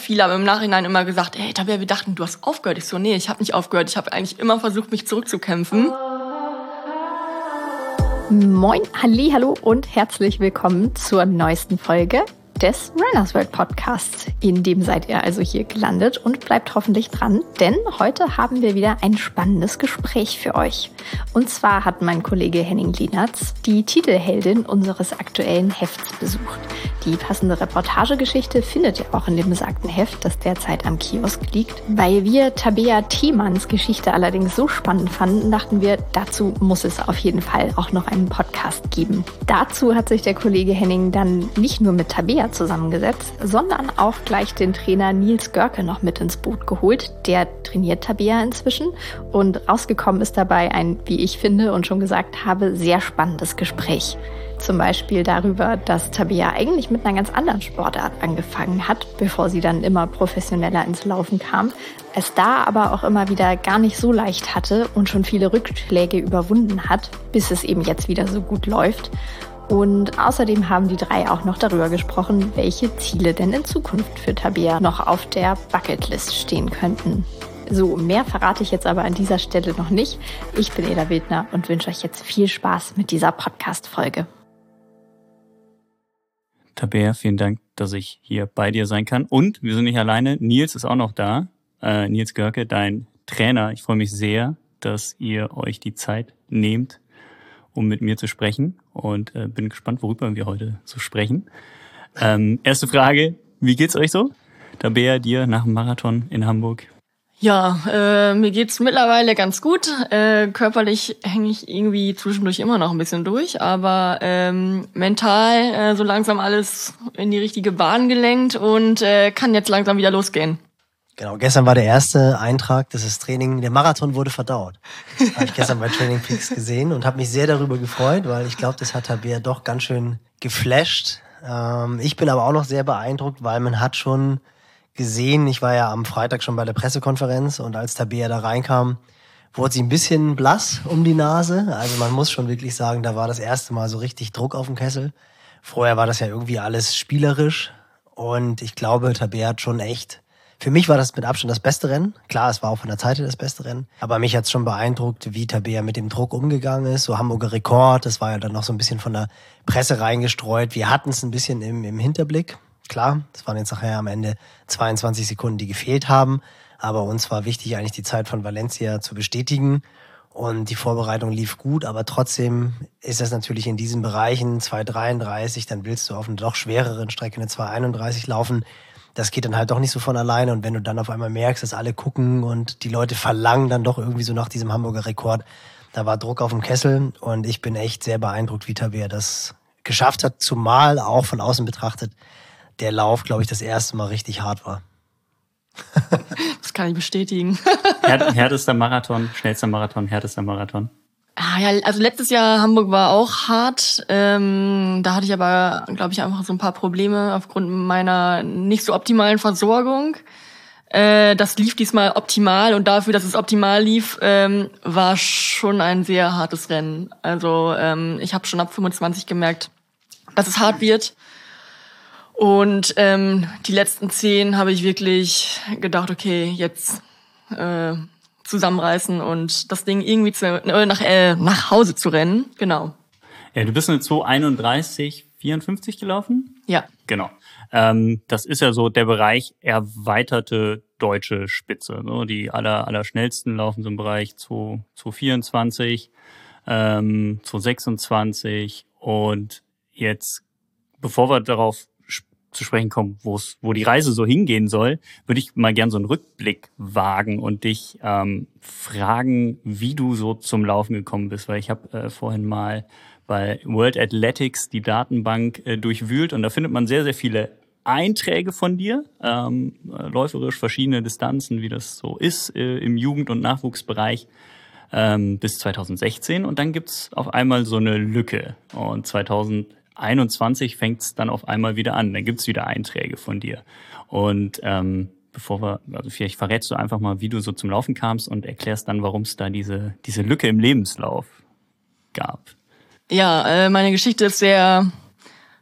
Viele haben im Nachhinein immer gesagt, hey Tabea, wir dachten, du hast aufgehört. Ich so, nee, ich habe nicht aufgehört. Ich habe eigentlich immer versucht, mich zurückzukämpfen. Moin, hallo und herzlich willkommen zur neuesten Folge des Runners World Podcasts. In dem seid ihr also hier gelandet und bleibt hoffentlich dran, denn heute haben wir wieder ein spannendes Gespräch für euch. Und zwar hat mein Kollege Henning Lienertz die Titelheldin unseres aktuellen Hefts besucht. Die passende Reportagegeschichte findet ihr auch in dem besagten Heft, das derzeit am Kiosk liegt. Weil wir Tabea Thiemanns Geschichte allerdings so spannend fanden, dachten wir, dazu muss es auf jeden Fall auch noch einen Podcast geben. Dazu hat sich der Kollege Henning dann nicht nur mit Tabea zusammengesetzt, sondern auch gleich den Trainer Nils Görke noch mit ins Boot geholt. Der trainiert Tabea inzwischen und rausgekommen ist dabei ein, wie ich finde und schon gesagt habe, sehr spannendes Gespräch. Zum Beispiel darüber, dass Tabea eigentlich mit einer ganz anderen Sportart angefangen hat, bevor sie dann immer professioneller ins Laufen kam, es da aber auch immer wieder gar nicht so leicht hatte und schon viele Rückschläge überwunden hat, bis es eben jetzt wieder so gut läuft. Und außerdem haben die drei auch noch darüber gesprochen, welche Ziele denn in Zukunft für Tabea noch auf der Bucketlist stehen könnten. So, mehr verrate ich jetzt aber an dieser Stelle noch nicht. Ich bin Eda Wildner und wünsche euch jetzt viel Spaß mit dieser Podcast-Folge. Tabea, vielen Dank, dass ich hier bei dir sein kann. Und wir sind nicht alleine, Nils ist auch noch da. Nils Görke, dein Trainer. Ich freue mich sehr, dass ihr euch die Zeit nehmt, um mit mir zu sprechen. Und bin gespannt, worüber wir heute so sprechen. Erste Frage, wie geht's euch so? Tabea, dir nach dem Marathon in Hamburg? Ja, mir geht's mittlerweile ganz gut. Körperlich hänge ich irgendwie zwischendurch immer noch ein bisschen durch, aber mental so langsam alles in die richtige Bahn gelenkt und kann jetzt langsam wieder losgehen. Genau, gestern war der erste Eintrag, das ist Training, der Marathon wurde verdaut. Das habe ich gestern bei Training Peaks gesehen und habe mich sehr darüber gefreut, weil ich glaube, das hat Tabea doch ganz schön geflasht. Ich bin aber auch noch sehr beeindruckt, weil man hat schon gesehen, ich war ja am Freitag schon bei der Pressekonferenz und als Tabea da reinkam, wurde sie ein bisschen blass um die Nase. Also man muss schon wirklich sagen, da war das erste Mal so richtig Druck auf dem Kessel. Vorher war das ja irgendwie alles spielerisch und ich glaube, Tabea hat schon echt, für mich war das mit Abstand das beste Rennen. Klar, es war auch von der Zeit her das beste Rennen, aber mich hat's schon beeindruckt, wie Tabea mit dem Druck umgegangen ist. So Hamburger Rekord, das war ja dann noch so ein bisschen von der Presse reingestreut. Wir hatten es ein bisschen im Hinterblick. Klar, das waren jetzt nachher am Ende 22 Sekunden, die gefehlt haben. Aber uns war wichtig, eigentlich die Zeit von Valencia zu bestätigen. Und die Vorbereitung lief gut, aber trotzdem ist das natürlich in diesen Bereichen 2,33, dann willst du auf einer doch schwereren Strecke eine 2,31 laufen. Das geht dann halt doch nicht so von alleine. Und wenn du dann auf einmal merkst, dass alle gucken und die Leute verlangen dann doch irgendwie so nach diesem Hamburger Rekord, da war Druck auf dem Kessel. Und ich bin echt sehr beeindruckt, wie Tabea das geschafft hat, zumal auch von außen betrachtet der Lauf, glaube ich, das erste Mal richtig hart war. Das kann ich bestätigen. Härtester Marathon, schnellster Marathon, härtester Marathon. Ah ja, also letztes Jahr Hamburg war auch hart. Da hatte ich aber, glaube ich, einfach so ein paar Probleme aufgrund meiner nicht so optimalen Versorgung. Das lief diesmal optimal und dafür, dass es optimal lief, war schon ein sehr hartes Rennen. Also ich habe schon ab 25 gemerkt, dass es hart wird. Und die letzten 10 habe ich wirklich gedacht, okay, jetzt zusammenreißen und das Ding irgendwie nach Hause zu rennen. Genau. Ja, du bist eine 2,31,54 gelaufen? Ja. Genau. Das ist ja so der Bereich erweiterte deutsche Spitze. Ne? Die allerschnellsten laufen so im Bereich 2,24, 2,26 und jetzt, bevor wir darauf zu sprechen kommen, wo die Reise so hingehen soll, würde ich mal gern so einen Rückblick wagen und dich fragen, wie du so zum Laufen gekommen bist, weil ich habe vorhin mal bei World Athletics die Datenbank durchwühlt und da findet man sehr, sehr viele Einträge von dir, läuferisch verschiedene Distanzen, wie das so ist im Jugend- und Nachwuchsbereich bis 2016 und dann gibt's auf einmal so eine Lücke und 2021 fängt's dann auf einmal wieder an. Dann gibt's wieder Einträge von dir. Und vielleicht verrätst du einfach mal, wie du so zum Laufen kamst und erklärst dann, warum es da diese Lücke im Lebenslauf gab. Ja, meine Geschichte ist sehr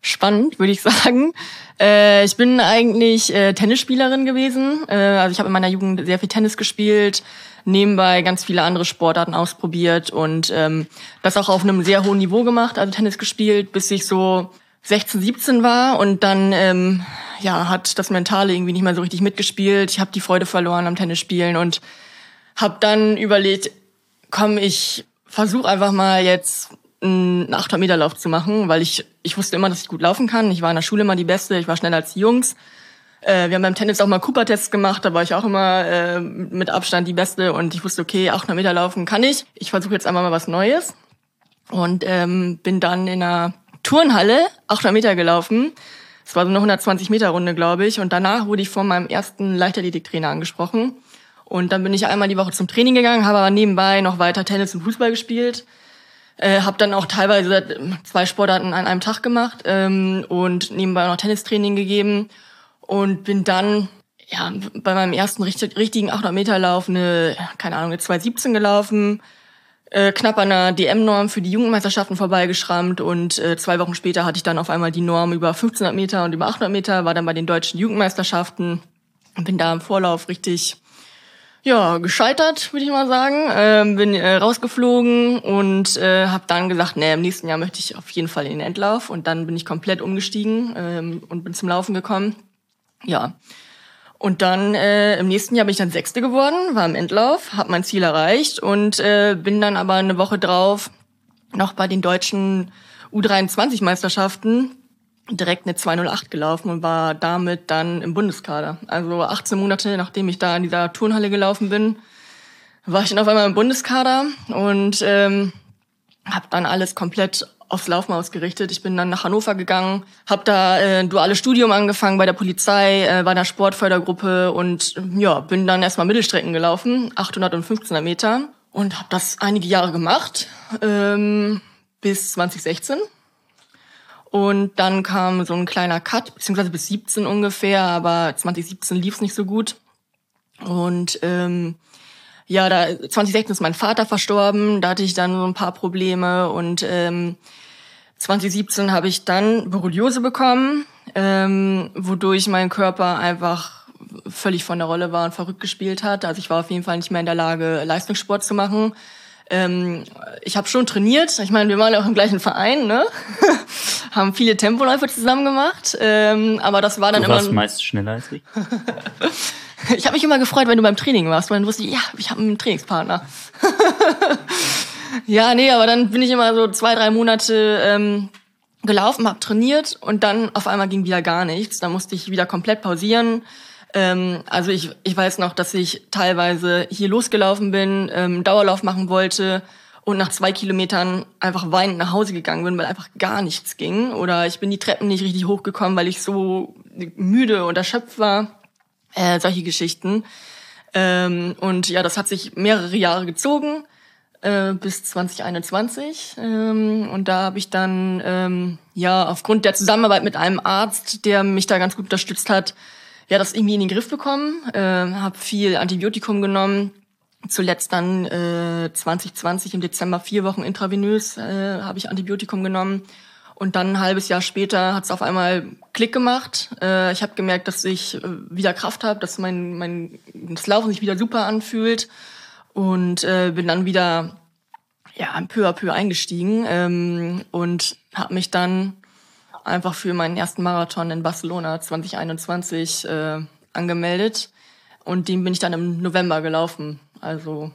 spannend, würde ich sagen. Ich bin eigentlich Tennisspielerin gewesen. Also ich habe in meiner Jugend sehr viel Tennis gespielt, nebenbei ganz viele andere Sportarten ausprobiert und das auch auf einem sehr hohen Niveau gemacht, also Tennis gespielt, bis ich so 16, 17 war und dann hat das Mentale irgendwie nicht mehr so richtig mitgespielt. Ich habe die Freude verloren am Tennisspielen und habe dann überlegt, komm, ich versuche einfach mal jetzt einen 800-Meter-Lauf zu machen, weil ich wusste immer, dass ich gut laufen kann. Ich war in der Schule immer die Beste, ich war schneller als die Jungs. Wir haben beim Tennis auch mal Cooper-Tests gemacht, da war ich auch immer mit Abstand die Beste und ich wusste, okay, 800 Meter laufen kann ich. Ich versuche jetzt einmal mal was Neues und bin dann in einer Turnhalle 800 Meter gelaufen. Es war so eine 120-Meter-Runde, glaube ich. Und danach wurde ich von meinem ersten Leichtathletiktrainer angesprochen. Und dann bin ich einmal die Woche zum Training gegangen, habe aber nebenbei noch weiter Tennis und Fußball gespielt. Habe dann auch teilweise 2 Sportarten an einem Tag gemacht und nebenbei noch Tennistraining gegeben. Und bin dann bei meinem ersten richtigen 800-Meter-Lauf eine 2:17 gelaufen. Knapp an der DM-Norm für die Jugendmeisterschaften vorbeigeschrammt und 2 Wochen später hatte ich dann auf einmal die Norm über 1500 Meter und über 800 Meter, war dann bei den deutschen Jugendmeisterschaften und bin da im Vorlauf richtig gescheitert, würde ich mal sagen. Bin rausgeflogen und habe dann gesagt, im nächsten Jahr möchte ich auf jeden Fall in den Endlauf und dann bin ich komplett umgestiegen und bin zum Laufen gekommen. Ja. Und dann im nächsten Jahr bin ich dann 6. geworden, war im Endlauf, habe mein Ziel erreicht und bin dann aber eine Woche drauf noch bei den deutschen U23-Meisterschaften direkt eine 2:08 gelaufen und war damit dann im Bundeskader. Also 18 Monate, nachdem ich da in dieser Turnhalle gelaufen bin, war ich dann auf einmal im Bundeskader und habe dann alles komplett aufs Laufen ausgerichtet. Ich bin dann nach Hannover gegangen, habe da ein duales Studium angefangen bei der Polizei, war in der Sportfördergruppe und bin dann erstmal Mittelstrecken gelaufen, 800 und 1500 Meter und habe das einige Jahre gemacht, bis 2016. Und dann kam so ein kleiner Cut, beziehungsweise bis 17 ungefähr, aber 2017 lief es nicht so gut. Und 2016 ist mein Vater verstorben, da hatte ich dann so ein paar Probleme und 2017 habe ich dann Borreliose bekommen, wodurch mein Körper einfach völlig von der Rolle war und verrückt gespielt hat. Also ich war auf jeden Fall nicht mehr in der Lage, Leistungssport zu machen. Ich habe schon trainiert. Ich meine, wir waren ja auch im gleichen Verein, ne? Haben viele Tempoläufe zusammen gemacht. Aber das war dann immer... Du warst meist schneller als ich. Ich habe mich immer gefreut, wenn du beim Training warst, weil dann wusste ich, ich habe einen Trainingspartner. Aber dann bin ich immer so 2-3 Monate gelaufen, habe trainiert und dann auf einmal ging wieder gar nichts. Da musste ich wieder komplett pausieren. Also ich weiß noch, dass ich teilweise hier losgelaufen bin, Dauerlauf machen wollte und nach 2 Kilometern einfach weinend nach Hause gegangen bin, weil einfach gar nichts ging. Oder ich bin die Treppen nicht richtig hochgekommen, weil ich so müde und erschöpft war. Solche Geschichten. Das hat sich mehrere Jahre gezogen, bis 2021. Und da habe ich dann, aufgrund der Zusammenarbeit mit einem Arzt, der mich da ganz gut unterstützt hat, das irgendwie in den Griff bekommen. Habe viel Antibiotikum genommen. Zuletzt dann 2020 im Dezember 4 Wochen intravenös habe ich Antibiotikum genommen. Und dann ein halbes Jahr später hat es auf einmal Klick gemacht. Ich habe gemerkt, dass ich wieder Kraft habe, dass das Laufen sich wieder super anfühlt und bin dann wieder peu à peu eingestiegen und habe mich dann einfach für meinen ersten Marathon in Barcelona 2021 angemeldet und den bin ich dann im November gelaufen. Also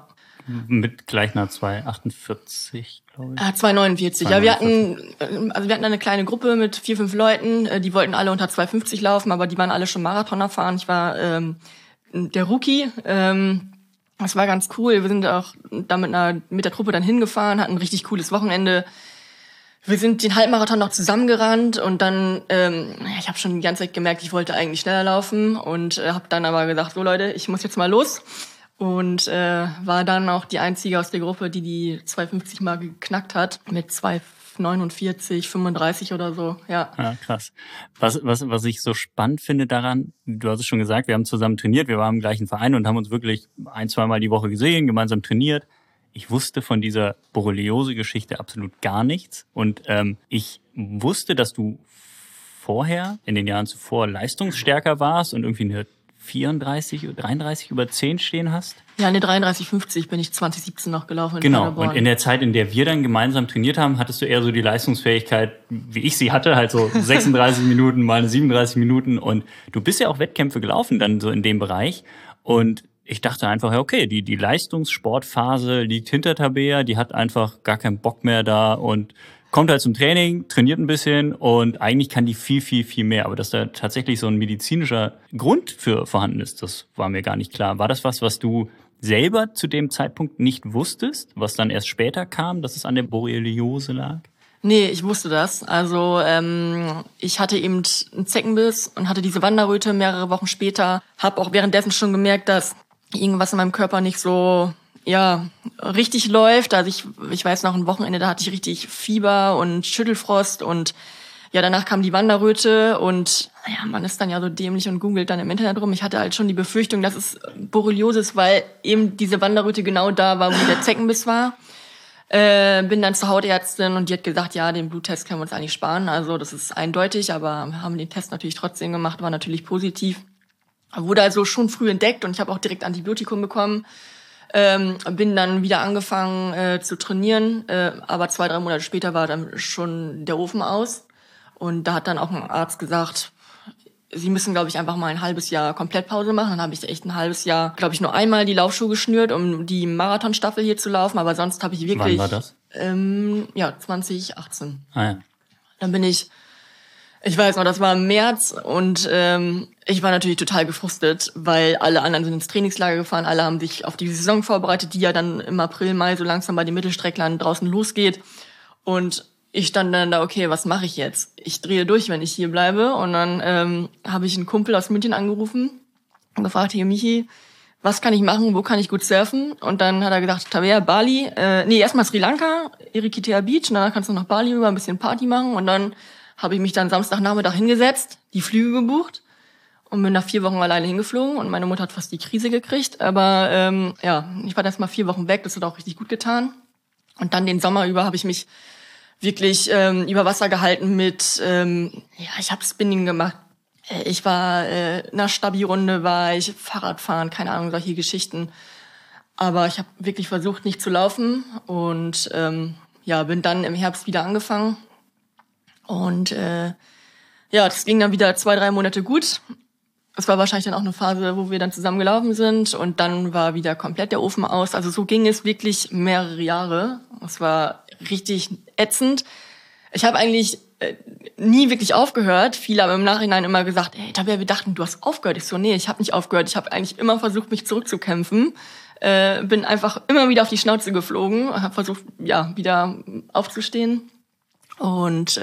Mit gleich einer 2:48, glaube ich. 2:49. Ja, wir hatten eine kleine Gruppe mit 4-5 Leuten, die wollten alle unter 2:50 laufen, aber die waren alle schon Marathon erfahren. Ich war der Rookie. Das war ganz cool. Wir sind auch da mit der Truppe dann hingefahren, hatten ein richtig cooles Wochenende. Wir sind den Halbmarathon noch zusammengerannt und dann, ich habe schon die ganze Zeit gemerkt, ich wollte eigentlich schneller laufen und habe dann aber gesagt, so Leute, ich muss jetzt mal los. Und war dann auch die Einzige aus der Gruppe, die 2:50-Marke geknackt hat, mit 2:49, 35 oder so, ja. Ja, krass. Was ich so spannend finde daran, du hast es schon gesagt, wir haben zusammen trainiert, wir waren im gleichen Verein und haben uns wirklich 1-2 Mal die Woche gesehen, gemeinsam trainiert. ich wusste von dieser Borreliose-Geschichte absolut gar nichts. Und ich wusste, dass du vorher, in den Jahren zuvor, leistungsstärker warst und irgendwie eine 33 über 10 stehen hast. Ja, eine 33,50 bin ich 2017 noch gelaufen in Genau, Paderborn. und in der Zeit, in der wir dann gemeinsam trainiert haben, hattest du eher so die Leistungsfähigkeit, wie ich sie hatte, halt so 36 Minuten, mal eine 37 Minuten. Und du bist ja auch Wettkämpfe gelaufen dann so in dem Bereich. Und ich dachte einfach, ja, okay, die Leistungssportphase liegt hinter Tabea, die hat einfach gar keinen Bock mehr da und kommt halt zum Training, trainiert ein bisschen und eigentlich kann die viel, viel, viel mehr. Aber dass da tatsächlich so ein medizinischer Grund für vorhanden ist, das war mir gar nicht klar. War das was du selber zu dem Zeitpunkt nicht wusstest, was dann erst später kam, dass es an der Borreliose lag? Nee, ich wusste das. Also ich hatte eben einen Zeckenbiss und hatte diese Wanderröte mehrere Wochen später. Habe auch währenddessen schon gemerkt, dass irgendwas in meinem Körper nicht so richtig läuft. Also ich weiß noch, ein Wochenende, da hatte ich richtig Fieber und Schüttelfrost und ja, danach kam die Wanderröte und ja, man ist dann ja so dämlich und googelt dann im Internet rum. Ich hatte halt schon die Befürchtung, dass es Borreliose ist, weil eben diese Wanderröte genau da war, wo der Zeckenbiss war. Bin dann zur Hautärztin und die hat gesagt, ja, den Bluttest können wir uns eigentlich sparen. Also das ist eindeutig, aber wir haben den Test natürlich trotzdem gemacht, war natürlich positiv. Wurde also schon früh entdeckt und ich habe auch direkt Antibiotikum bekommen. Bin dann wieder angefangen zu trainieren, aber 2-3 Monate später war dann schon der Ofen aus. Und da hat dann auch ein Arzt gesagt, Sie müssen, glaube ich, einfach mal ein halbes Jahr Komplettpause machen. Dann habe ich echt ein halbes Jahr, glaube ich, nur einmal die Laufschuhe geschnürt, um die Marathonstaffel hier zu laufen. Aber sonst habe ich wirklich... Wann war das? 2018. Ah ja. Dann bin ich weiß noch, das war im März und ich war natürlich total gefrustet, weil alle anderen sind ins Trainingslager gefahren, alle haben sich auf die Saison vorbereitet, die ja dann im April, Mai so langsam bei den Mittelstrecklern draußen losgeht. Und ich stand dann da, okay, was mache ich jetzt? Ich drehe durch, wenn ich hier bleibe. Und dann habe ich einen Kumpel aus München angerufen und gefragt, hier Michi, was kann ich machen, wo kann ich gut surfen? Und dann hat er gesagt, Tabea, Bali, erstmal Sri Lanka, Irikitea Beach, und danach kannst du nach Bali rüber ein bisschen Party machen. Und dann habe ich mich dann Samstagnachmittag hingesetzt, die Flüge gebucht und bin nach 4 Wochen alleine hingeflogen. Und meine Mutter hat fast die Krise gekriegt. Aber ich war erst mal 4 Wochen weg, das hat auch richtig gut getan. Und dann den Sommer über habe ich mich wirklich über Wasser gehalten mit, ich habe Spinning gemacht. Ich war in einer Stabi-Runde, war ich Fahrradfahren, keine Ahnung, solche Geschichten. Aber ich habe wirklich versucht, nicht zu laufen und bin dann im Herbst wieder angefangen. Und das ging dann wieder 2-3 Monate gut. Es war wahrscheinlich dann auch eine Phase, wo wir dann zusammen gelaufen sind und dann war wieder komplett der Ofen aus. Also so ging es wirklich mehrere Jahre. Es war richtig ätzend. Ich habe eigentlich nie wirklich aufgehört. Viele haben im Nachhinein immer gesagt, hey Tabea, wir dachten, du hast aufgehört. Ich so, nee, ich habe nicht aufgehört. Ich habe eigentlich immer versucht, mich zurückzukämpfen. Bin einfach immer wieder auf die Schnauze geflogen, habe versucht, wieder aufzustehen. Und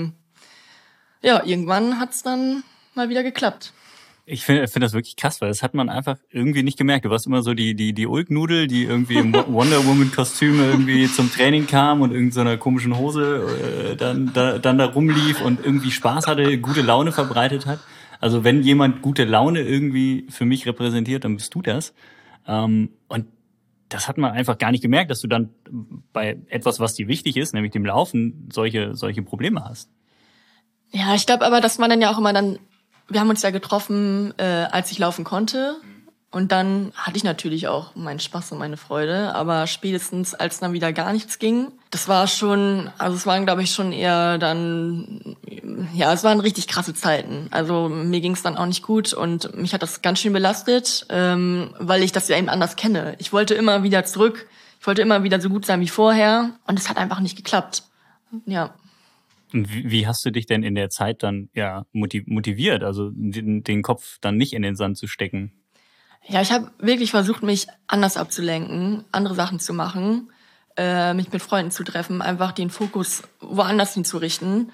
irgendwann hat's dann mal wieder geklappt. Ich finde das wirklich krass, weil das hat man einfach irgendwie nicht gemerkt. Du warst immer so die Ulknudel, die irgendwie im Wonder Woman Kostüm irgendwie zum Training kam und irgend so einer komischen Hose dann da rumlief und irgendwie Spaß hatte, gute Laune verbreitet hat. Also wenn jemand gute Laune irgendwie für mich repräsentiert, dann bist du das. Und das hat man einfach gar nicht gemerkt, dass du dann bei etwas, was dir wichtig ist, nämlich dem Laufen, solche Probleme hast. Ja, ich glaube aber, dass man dann ja auch immer wir haben uns ja getroffen, als ich laufen konnte. Und dann hatte ich natürlich auch meinen Spaß und meine Freude. Aber spätestens, als dann wieder gar nichts ging, es waren, glaube ich, schon eher dann, es waren richtig krasse Zeiten. Also mir ging es dann auch nicht gut und mich hat das ganz schön belastet, weil ich das ja eben anders kenne. Ich wollte immer wieder zurück, ich wollte immer wieder so gut sein wie vorher und es hat einfach nicht geklappt. Ja. Und wie hast du dich denn in der Zeit dann motiviert, also den Kopf dann nicht in den Sand zu stecken? Ja, ich habe wirklich versucht, mich anders abzulenken, andere Sachen zu machen, mich mit Freunden zu treffen, einfach den Fokus woanders hinzurichten.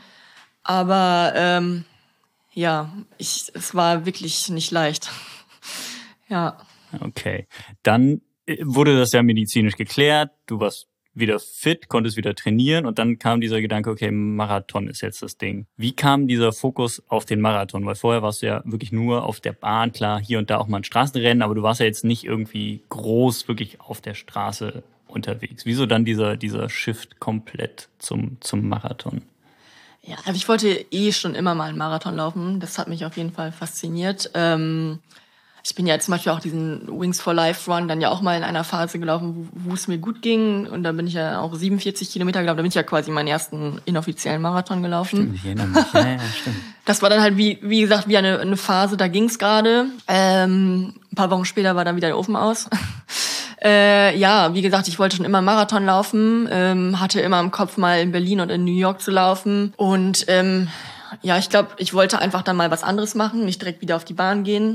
Aber es war wirklich nicht leicht. Ja. Okay, dann wurde das ja medizinisch geklärt, du warst wieder fit, konntest wieder trainieren und dann kam dieser Gedanke, okay, Marathon ist jetzt das Ding. Wie kam dieser Fokus auf den Marathon? Weil vorher warst du ja wirklich nur auf der Bahn, klar, hier und da auch mal ein Straßenrennen, aber du warst ja jetzt nicht irgendwie groß wirklich auf der Straße unterwegs? Wieso dann dieser Shift komplett zum Marathon? Ja, also ich wollte schon immer mal einen Marathon laufen. Das hat mich auf jeden Fall fasziniert. Ich bin ja zum Beispiel auch diesen Wings for Life Run dann ja auch mal in einer Phase gelaufen, wo es mir gut ging. Und da bin ich ja auch 47 Kilometer gelaufen. Da bin ich ja quasi meinen ersten inoffiziellen Marathon gelaufen. Stimmt, ich erinnere mich. Ja, stimmt. Das war dann halt, wie gesagt, wie eine Phase, da ging's gerade. Ein paar Wochen später war dann wieder der Ofen aus. Ja, wie gesagt, ich wollte schon immer Marathon laufen, hatte immer im Kopf, mal in Berlin und in New York zu laufen. Und ja, ich glaube, ich wollte einfach dann mal was anderes machen, nicht direkt wieder auf die Bahn gehen.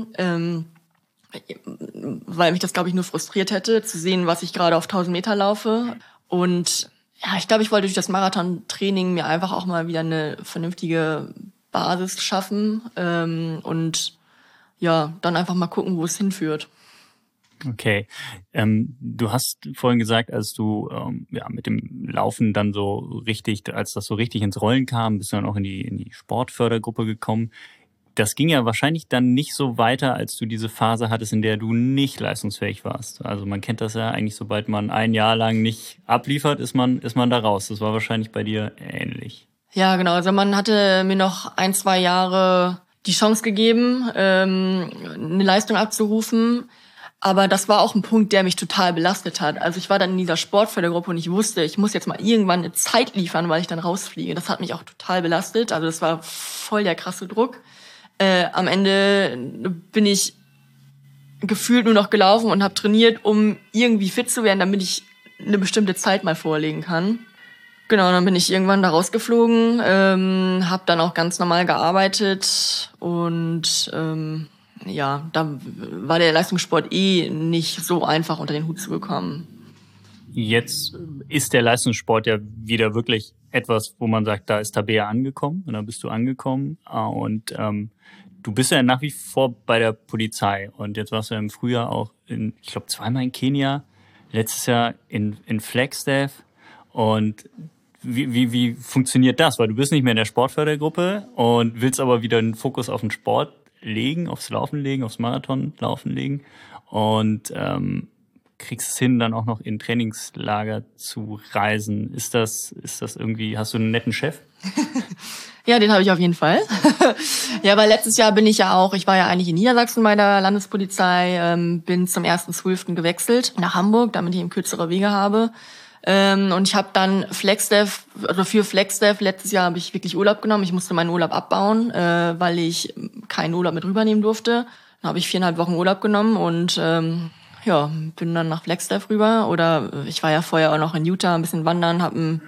Weil mich das, glaube ich, nur frustriert hätte, zu sehen, was ich gerade auf 1000 Meter laufe. Und ja, ich glaube, ich wollte durch das Marathon-Training mir einfach auch mal wieder eine vernünftige Basis schaffen und ja, dann einfach mal gucken, wo es hinführt. Okay. Du hast vorhin gesagt, als du mit dem Laufen dann so richtig, als das so richtig ins Rollen kam, bist du dann auch in die Sportfördergruppe gekommen. Das ging ja wahrscheinlich dann nicht so weiter, als du diese Phase hattest, in der du nicht leistungsfähig warst. Also man kennt das ja eigentlich, sobald man ein Jahr lang nicht abliefert, ist man da raus. Das war wahrscheinlich bei dir ähnlich. Ja, genau. Also man hatte mir noch 1-2 Jahre die Chance gegeben, eine Leistung abzurufen. Aber das war auch ein Punkt, der mich total belastet hat. Also ich war dann in dieser Sportfördergruppe und ich wusste, ich muss jetzt mal irgendwann eine Zeit liefern, weil ich dann rausfliege. Das hat mich auch total belastet. Also das war voll der krasse Druck. Am Ende bin ich gefühlt nur noch gelaufen und habe trainiert, um irgendwie fit zu werden, damit ich eine bestimmte Zeit mal vorlegen kann. Genau, dann bin ich irgendwann da rausgeflogen, habe dann auch ganz normal gearbeitet und ja, da war der Leistungssport nicht so einfach unter den Hut zu bekommen. Jetzt ist der Leistungssport ja wieder wirklich etwas, wo man sagt, da ist Tabea angekommen und da bist du angekommen und du bist ja nach wie vor bei der Polizei und jetzt warst du ja im Frühjahr auch ich glaube 2-mal in Kenia, letztes Jahr in Flagstaff und wie funktioniert das? Weil du bist nicht mehr in der Sportfördergruppe und willst aber wieder einen Fokus auf den Sport legen, aufs Laufen legen, aufs Marathonlaufen legen und kriegst es hin, dann auch noch in Trainingslager zu reisen. Ist das irgendwie, hast du einen netten Chef? Ja, den habe ich auf jeden Fall. Ja, weil letztes Jahr ich war ja eigentlich in Niedersachsen bei der Landespolizei, bin zum 1.12. gewechselt nach Hamburg, damit ich eben kürzere Wege habe. Und ich habe dann für Flagstaff letztes Jahr habe ich wirklich Urlaub genommen. Ich musste meinen Urlaub abbauen, weil ich keinen Urlaub mit rübernehmen durfte. Dann habe ich 4,5 Wochen Urlaub genommen und ja, bin dann nach Flagstaff rüber. Oder ich war ja vorher auch noch in Utah, ein bisschen wandern, hab ein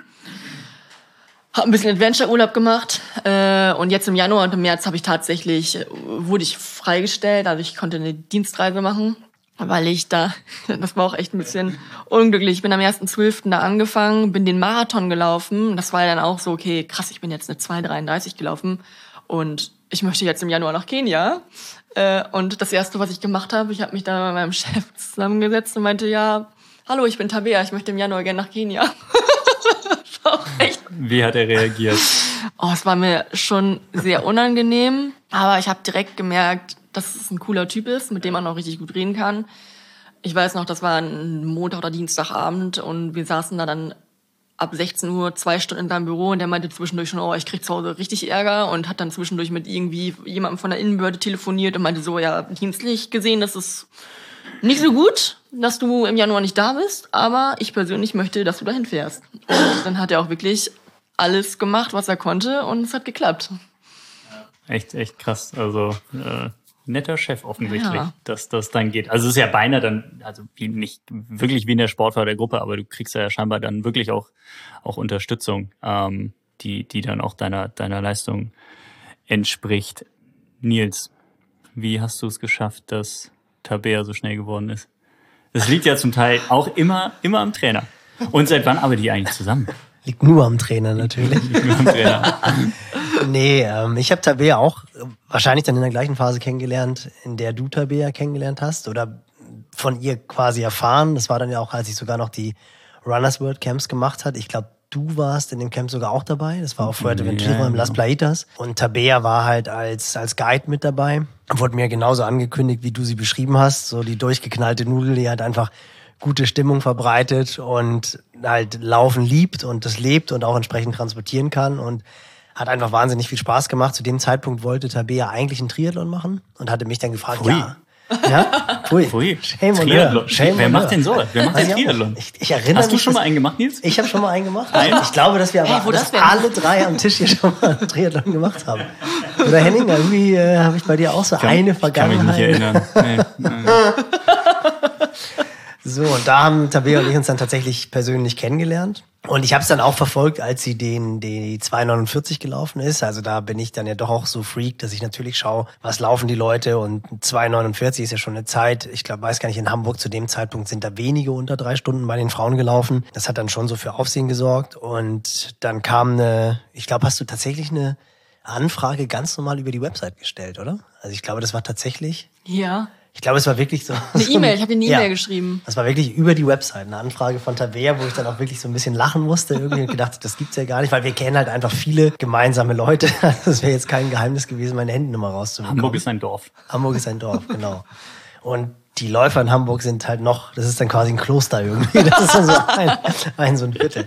bisschen Adventure-Urlaub gemacht. Und jetzt im Januar und im März wurde ich freigestellt. Also ich konnte eine Dienstreise machen, weil das war auch echt ein bisschen unglücklich. Ich bin am 1.12. da angefangen, bin den Marathon gelaufen. Das war dann auch so, okay, krass, ich bin jetzt eine 2,33 gelaufen und ich möchte jetzt im Januar nach Kenia. Und das Erste, was ich gemacht habe, ich habe mich da mit meinem Chef zusammengesetzt und meinte, ja, hallo, ich bin Tabea, ich möchte im Januar gerne nach Kenia. Das war auch echt. Wie hat er reagiert? Oh, es war mir schon sehr unangenehm, aber ich habe direkt gemerkt, dass es ein cooler Typ ist, mit dem man auch richtig gut reden kann. Ich weiß noch, das war ein Montag oder Dienstagabend und wir saßen da dann ab 16 Uhr 2 Stunden in seinem Büro und der meinte zwischendurch schon, oh, ich krieg zu Hause richtig Ärger und hat dann zwischendurch mit irgendwie jemandem von der Innenbehörde telefoniert und meinte so, ja, dienstlich gesehen, das ist nicht so gut, dass du im Januar nicht da bist, aber ich persönlich möchte, dass du dahin fährst. Und dann hat er auch wirklich alles gemacht, was er konnte und es hat geklappt. Echt krass, also netter Chef offensichtlich, Ja. dass das dann geht. Also es ist ja beinahe dann, also nicht wirklich wie in der Sportfördergruppe, aber du kriegst ja scheinbar dann wirklich auch Unterstützung, die dann auch deiner Leistung entspricht. Nils, wie hast du es geschafft, dass Tabea so schnell geworden ist? Das liegt ja zum Teil auch immer am Trainer. Und seit wann arbeitet ihr eigentlich zusammen? Liegt nur am Trainer natürlich. Liegt nur am Trainer. Nee, ich habe Tabea auch wahrscheinlich dann in der gleichen Phase kennengelernt, in der du Tabea kennengelernt hast oder von ihr quasi erfahren. Das war dann ja auch, als ich sogar noch die Runners World Camps gemacht hat. Ich glaube, du warst in dem Camp sogar auch dabei. Das war auf Fuerteventura Ja, im Las Plaitas. Und Tabea war halt als Guide mit dabei. Wurde mir genauso angekündigt, wie du sie beschrieben hast. So die durchgeknallte Nudel, die halt einfach gute Stimmung verbreitet und halt Laufen liebt und das lebt und auch entsprechend transportieren kann und hat einfach wahnsinnig viel Spaß gemacht. Zu dem Zeitpunkt wollte Tabea eigentlich einen Triathlon machen und hatte mich dann gefragt, Pfui. Shame on Triathlon. her. Wer macht denn so? Wer macht den Triathlon? Ich erinnere Hast du mich, schon mal einen gemacht, Nils? Ich habe schon mal einen gemacht. Ich glaube, dass wir aber alle drei am Tisch hier schon mal einen Triathlon gemacht haben. Oder Henning, irgendwie habe ich bei dir auch so eine Vergangenheit. Ich kann mich nicht erinnern. Nee. So, und da haben Tabea und ich uns dann tatsächlich persönlich kennengelernt. Und ich habe es dann auch verfolgt, als sie die 2,49 gelaufen ist. Also da bin ich dann ja doch auch so Freak, dass ich natürlich schaue, was laufen die Leute. Und 2,49 ist ja schon eine Zeit. Ich glaube, weiß gar nicht, in Hamburg zu dem Zeitpunkt sind da wenige unter 3 Stunden bei den Frauen gelaufen. Das hat dann schon so für Aufsehen gesorgt. Und dann kam ich glaube, hast du tatsächlich eine Anfrage ganz normal über die Website gestellt, oder? Also ich glaube, das war tatsächlich... Ja. Ich glaube, es war wirklich so... Eine E-Mail, ich habe eine E-Mail geschrieben. Das war wirklich über die Website, eine Anfrage von Tabea, wo ich dann auch wirklich so ein bisschen lachen musste irgendwie und gedacht, das gibt's ja gar nicht, weil wir kennen halt einfach viele gemeinsame Leute. Das wäre jetzt kein Geheimnis gewesen, meine Handynummer rauszubekommen. Hamburg ist ein Dorf. Hamburg ist ein Dorf, genau. Und die Läufer in Hamburg sind halt noch, das ist dann quasi ein Kloster irgendwie. Das ist dann so so ein Viertel.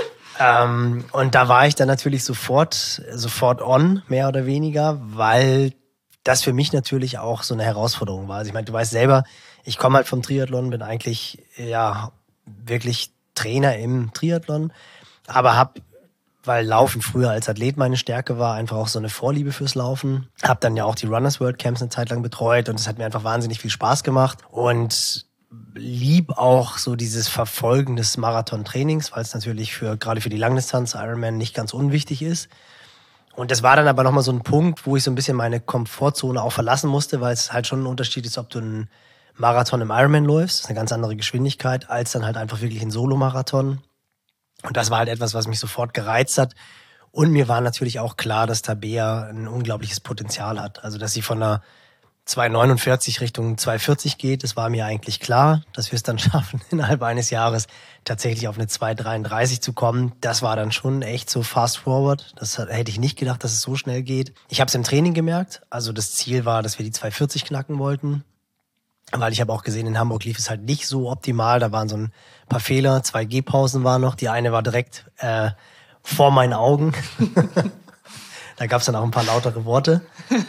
Und da war ich dann natürlich sofort on, mehr oder weniger, weil das für mich natürlich auch so eine Herausforderung war. Also ich meine, du weißt selber, ich komme halt vom Triathlon, bin eigentlich wirklich Trainer im Triathlon, aber weil Laufen früher als Athlet meine Stärke war, einfach auch so eine Vorliebe fürs Laufen. Habe dann ja auch die Runners World Camps eine Zeit lang betreut und es hat mir einfach wahnsinnig viel Spaß gemacht und lieb auch so dieses Verfolgen des Marathon-Trainings, weil es natürlich gerade für die Langdistanz Ironman nicht ganz unwichtig ist. Und das war dann aber nochmal so ein Punkt, wo ich so ein bisschen meine Komfortzone auch verlassen musste, weil es halt schon ein Unterschied ist, ob du einen Marathon im Ironman läufst, das ist eine ganz andere Geschwindigkeit, als dann halt einfach wirklich ein Solomarathon. Und das war halt etwas, was mich sofort gereizt hat. Und mir war natürlich auch klar, dass Tabea ein unglaubliches Potenzial hat. Also, dass sie von einer 2,49 Richtung 2,40 geht, das war mir eigentlich klar, dass wir es dann schaffen, innerhalb eines Jahres tatsächlich auf eine 2,33 zu kommen. Das war dann schon echt so fast forward. Das hätte ich nicht gedacht, dass es so schnell geht. Ich habe es im Training gemerkt. Also das Ziel war, dass wir die 2,40 knacken wollten. Weil ich habe auch gesehen, in Hamburg lief es halt nicht so optimal. Da waren so ein paar Fehler, 2 Gehpausen waren noch. Die eine war direkt vor meinen Augen. Da gab es dann auch ein paar lautere Worte.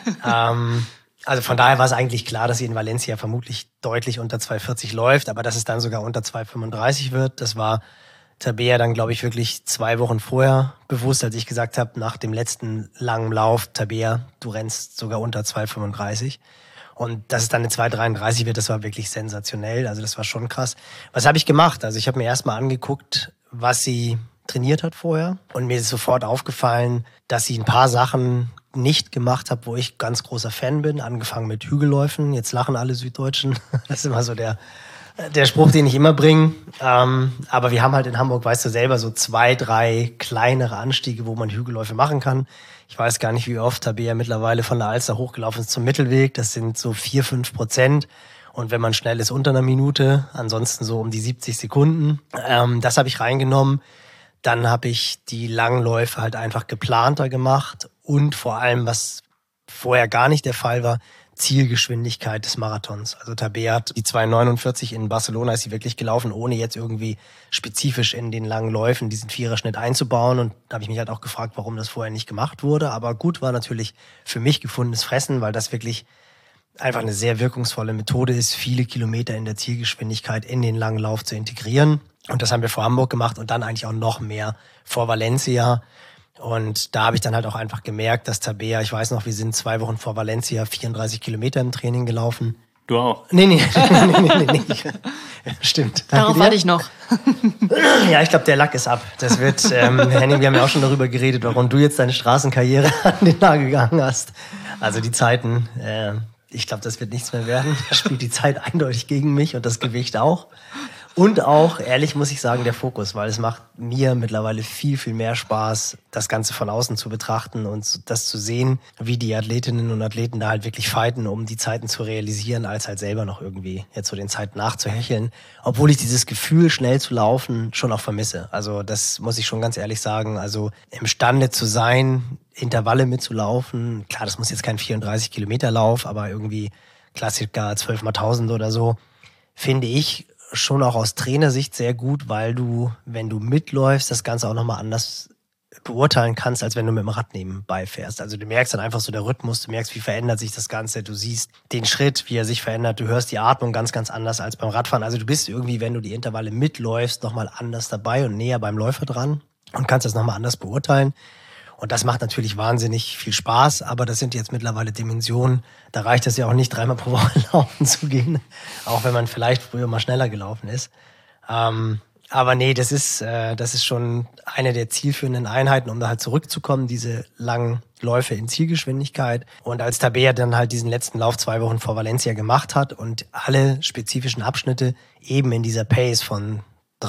Also von daher war es eigentlich klar, dass sie in Valencia vermutlich deutlich unter 2,40 läuft, aber dass es dann sogar unter 2,35 wird, das war Tabea dann, glaube ich, wirklich 2 Wochen vorher bewusst, als ich gesagt habe, nach dem letzten langen Lauf, Tabea, du rennst sogar unter 2,35. Und dass es dann eine 2,33 wird, das war wirklich sensationell, also das war schon krass. Was habe ich gemacht? Also ich habe mir erstmal angeguckt, was sie trainiert hat vorher und mir ist sofort aufgefallen, dass sie ein paar Sachen nicht gemacht habe, wo ich ganz großer Fan bin, angefangen mit Hügelläufen. Jetzt lachen alle Süddeutschen. Das ist immer so der Spruch, den ich immer bringe. Aber wir haben halt in Hamburg, weißt du selber, so 2, 3 kleinere Anstiege, wo man Hügelläufe machen kann. Ich weiß gar nicht, wie oft Tabea mittlerweile von der Alster hochgelaufen ist zum Mittelweg. Das sind so 4-5%. Und wenn man schnell ist, unter einer Minute. Ansonsten so um die 70 Sekunden. Das habe ich reingenommen. Dann habe ich die langen Läufe halt einfach geplanter gemacht und vor allem, was vorher gar nicht der Fall war, Zielgeschwindigkeit des Marathons. Also Tabea hat die 2,49 in Barcelona ist sie wirklich gelaufen, ohne jetzt irgendwie spezifisch in den langen Läufen diesen Viererschnitt einzubauen. Und da habe ich mich halt auch gefragt, warum das vorher nicht gemacht wurde. Aber gut, war natürlich für mich gefundenes Fressen, weil das wirklich einfach eine sehr wirkungsvolle Methode ist, viele Kilometer in der Zielgeschwindigkeit in den langen Lauf zu integrieren. Und das haben wir vor Hamburg gemacht und dann eigentlich auch noch mehr vor Valencia. Und da habe ich dann halt auch einfach gemerkt, dass Tabea, ich weiß noch, wir sind 2 Wochen vor Valencia 34 Kilometer im Training gelaufen. Du auch? Nee. Stimmt. Darauf warte ich noch. Ja, ich glaube, der Lack ist ab. Das wird, Henning, wir haben ja auch schon darüber geredet, warum du jetzt deine Straßenkarriere an den Nagel gegangen hast. Also die Zeiten, ich glaube, das wird nichts mehr werden. Da spielt die Zeit eindeutig gegen mich und das Gewicht auch. Und auch, ehrlich muss ich sagen, der Fokus, weil es macht mir mittlerweile viel, viel mehr Spaß, das Ganze von außen zu betrachten und das zu sehen, wie die Athletinnen und Athleten da halt wirklich fighten, um die Zeiten zu realisieren, als halt selber noch irgendwie jetzt so den Zeiten nachzuhecheln. Obwohl ich dieses Gefühl, schnell zu laufen, schon auch vermisse. Also das muss ich schon ganz ehrlich sagen. Also imstande zu sein, Intervalle mitzulaufen. Klar, das muss jetzt kein 34-Kilometer-Lauf, aber irgendwie Klassiker 12 mal 1000 oder so, finde ich schon auch aus Trainersicht sehr gut, weil du, wenn du mitläufst, das Ganze auch nochmal anders beurteilen kannst, als wenn du mit dem Rad nebenbei fährst. Also du merkst dann einfach so der Rhythmus, du merkst, wie verändert sich das Ganze, du siehst den Schritt, wie er sich verändert, du hörst die Atmung ganz, ganz anders als beim Radfahren. Also du bist irgendwie, wenn du die Intervalle mitläufst, nochmal anders dabei und näher beim Läufer dran und kannst das nochmal anders beurteilen. Und das macht natürlich wahnsinnig viel Spaß, aber das sind jetzt mittlerweile Dimensionen, da reicht es ja auch nicht, 3-mal pro Woche laufen zu gehen, auch wenn man vielleicht früher mal schneller gelaufen ist. Aber nee, das ist schon eine der zielführenden Einheiten, um da halt zurückzukommen, diese langen Läufe in Zielgeschwindigkeit. Und als Tabea dann halt diesen letzten Lauf 2 Wochen vor Valencia gemacht hat und alle spezifischen Abschnitte eben in dieser Pace von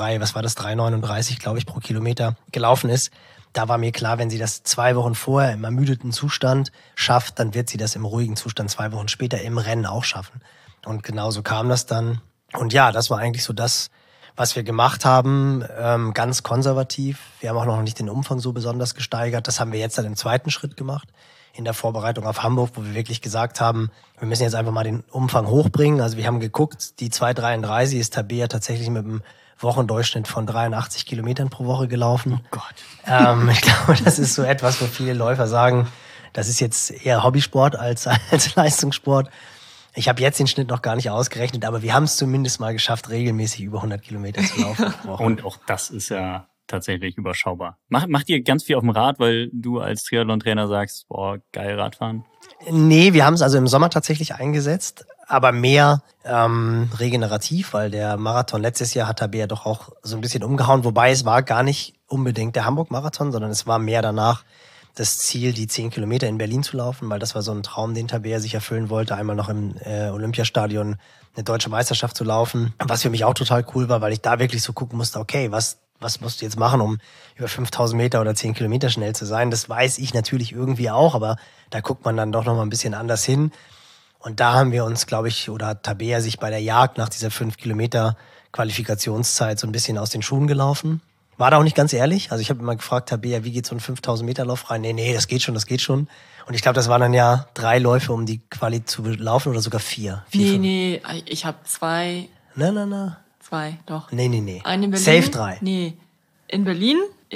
3,39, glaube ich, pro Kilometer gelaufen ist, da war mir klar, wenn sie das 2 Wochen vorher im ermüdeten Zustand schafft, dann wird sie das im ruhigen Zustand 2 Wochen später im Rennen auch schaffen. Und genauso kam das dann. Und ja, das war eigentlich so das, was wir gemacht haben, ganz konservativ. Wir haben auch noch nicht den Umfang so besonders gesteigert. Das haben wir jetzt dann im zweiten Schritt gemacht, in der Vorbereitung auf Hamburg, wo wir wirklich gesagt haben, wir müssen jetzt einfach mal den Umfang hochbringen. Also wir haben geguckt, die 2,33 ist Tabea tatsächlich mit einem Wochendurchschnitt von 83 Kilometern pro Woche gelaufen. Oh Gott. Ich glaube, das ist so etwas, wo viele Läufer sagen, das ist jetzt eher Hobbysport als Leistungssport. Ich habe jetzt den Schnitt noch gar nicht ausgerechnet, aber wir haben es zumindest mal geschafft, regelmäßig über 100 Kilometer zu laufen. Und auch das ist ja tatsächlich überschaubar. Macht ihr ganz viel auf dem Rad, weil du als Triathlon-Trainer sagst, boah, geil Radfahren? Nee, wir haben es also im Sommer tatsächlich eingesetzt, aber mehr regenerativ, weil der Marathon letztes Jahr hat Tabea doch auch so ein bisschen umgehauen, wobei es war gar nicht unbedingt der Hamburg-Marathon, sondern es war mehr danach das Ziel, die 10 Kilometer in Berlin zu laufen, weil das war so ein Traum, den Tabea sich erfüllen wollte, einmal noch im Olympiastadion eine deutsche Meisterschaft zu laufen, was für mich auch total cool war, weil ich da wirklich so gucken musste, okay, was musst du jetzt machen, um über 5000 Meter oder 10 Kilometer schnell zu sein? Das weiß ich natürlich irgendwie auch, aber da guckt man dann doch noch mal ein bisschen anders hin. Und da haben wir uns, glaube ich, oder hat Tabea sich bei der Jagd nach dieser 5 Kilometer Qualifikationszeit so ein bisschen aus den Schuhen gelaufen. War da auch nicht ganz ehrlich. Also ich habe immer gefragt, Tabea, wie geht so ein 5000 Meter Lauf rein? Nee, das geht schon. Und ich glaube, das waren dann ja 3 Läufe, um die Quali zu laufen oder sogar 4. Nee, ich habe 2. Na. 2, doch. Nee. Eine in Berlin. Safe 3. Nee, in Berlin,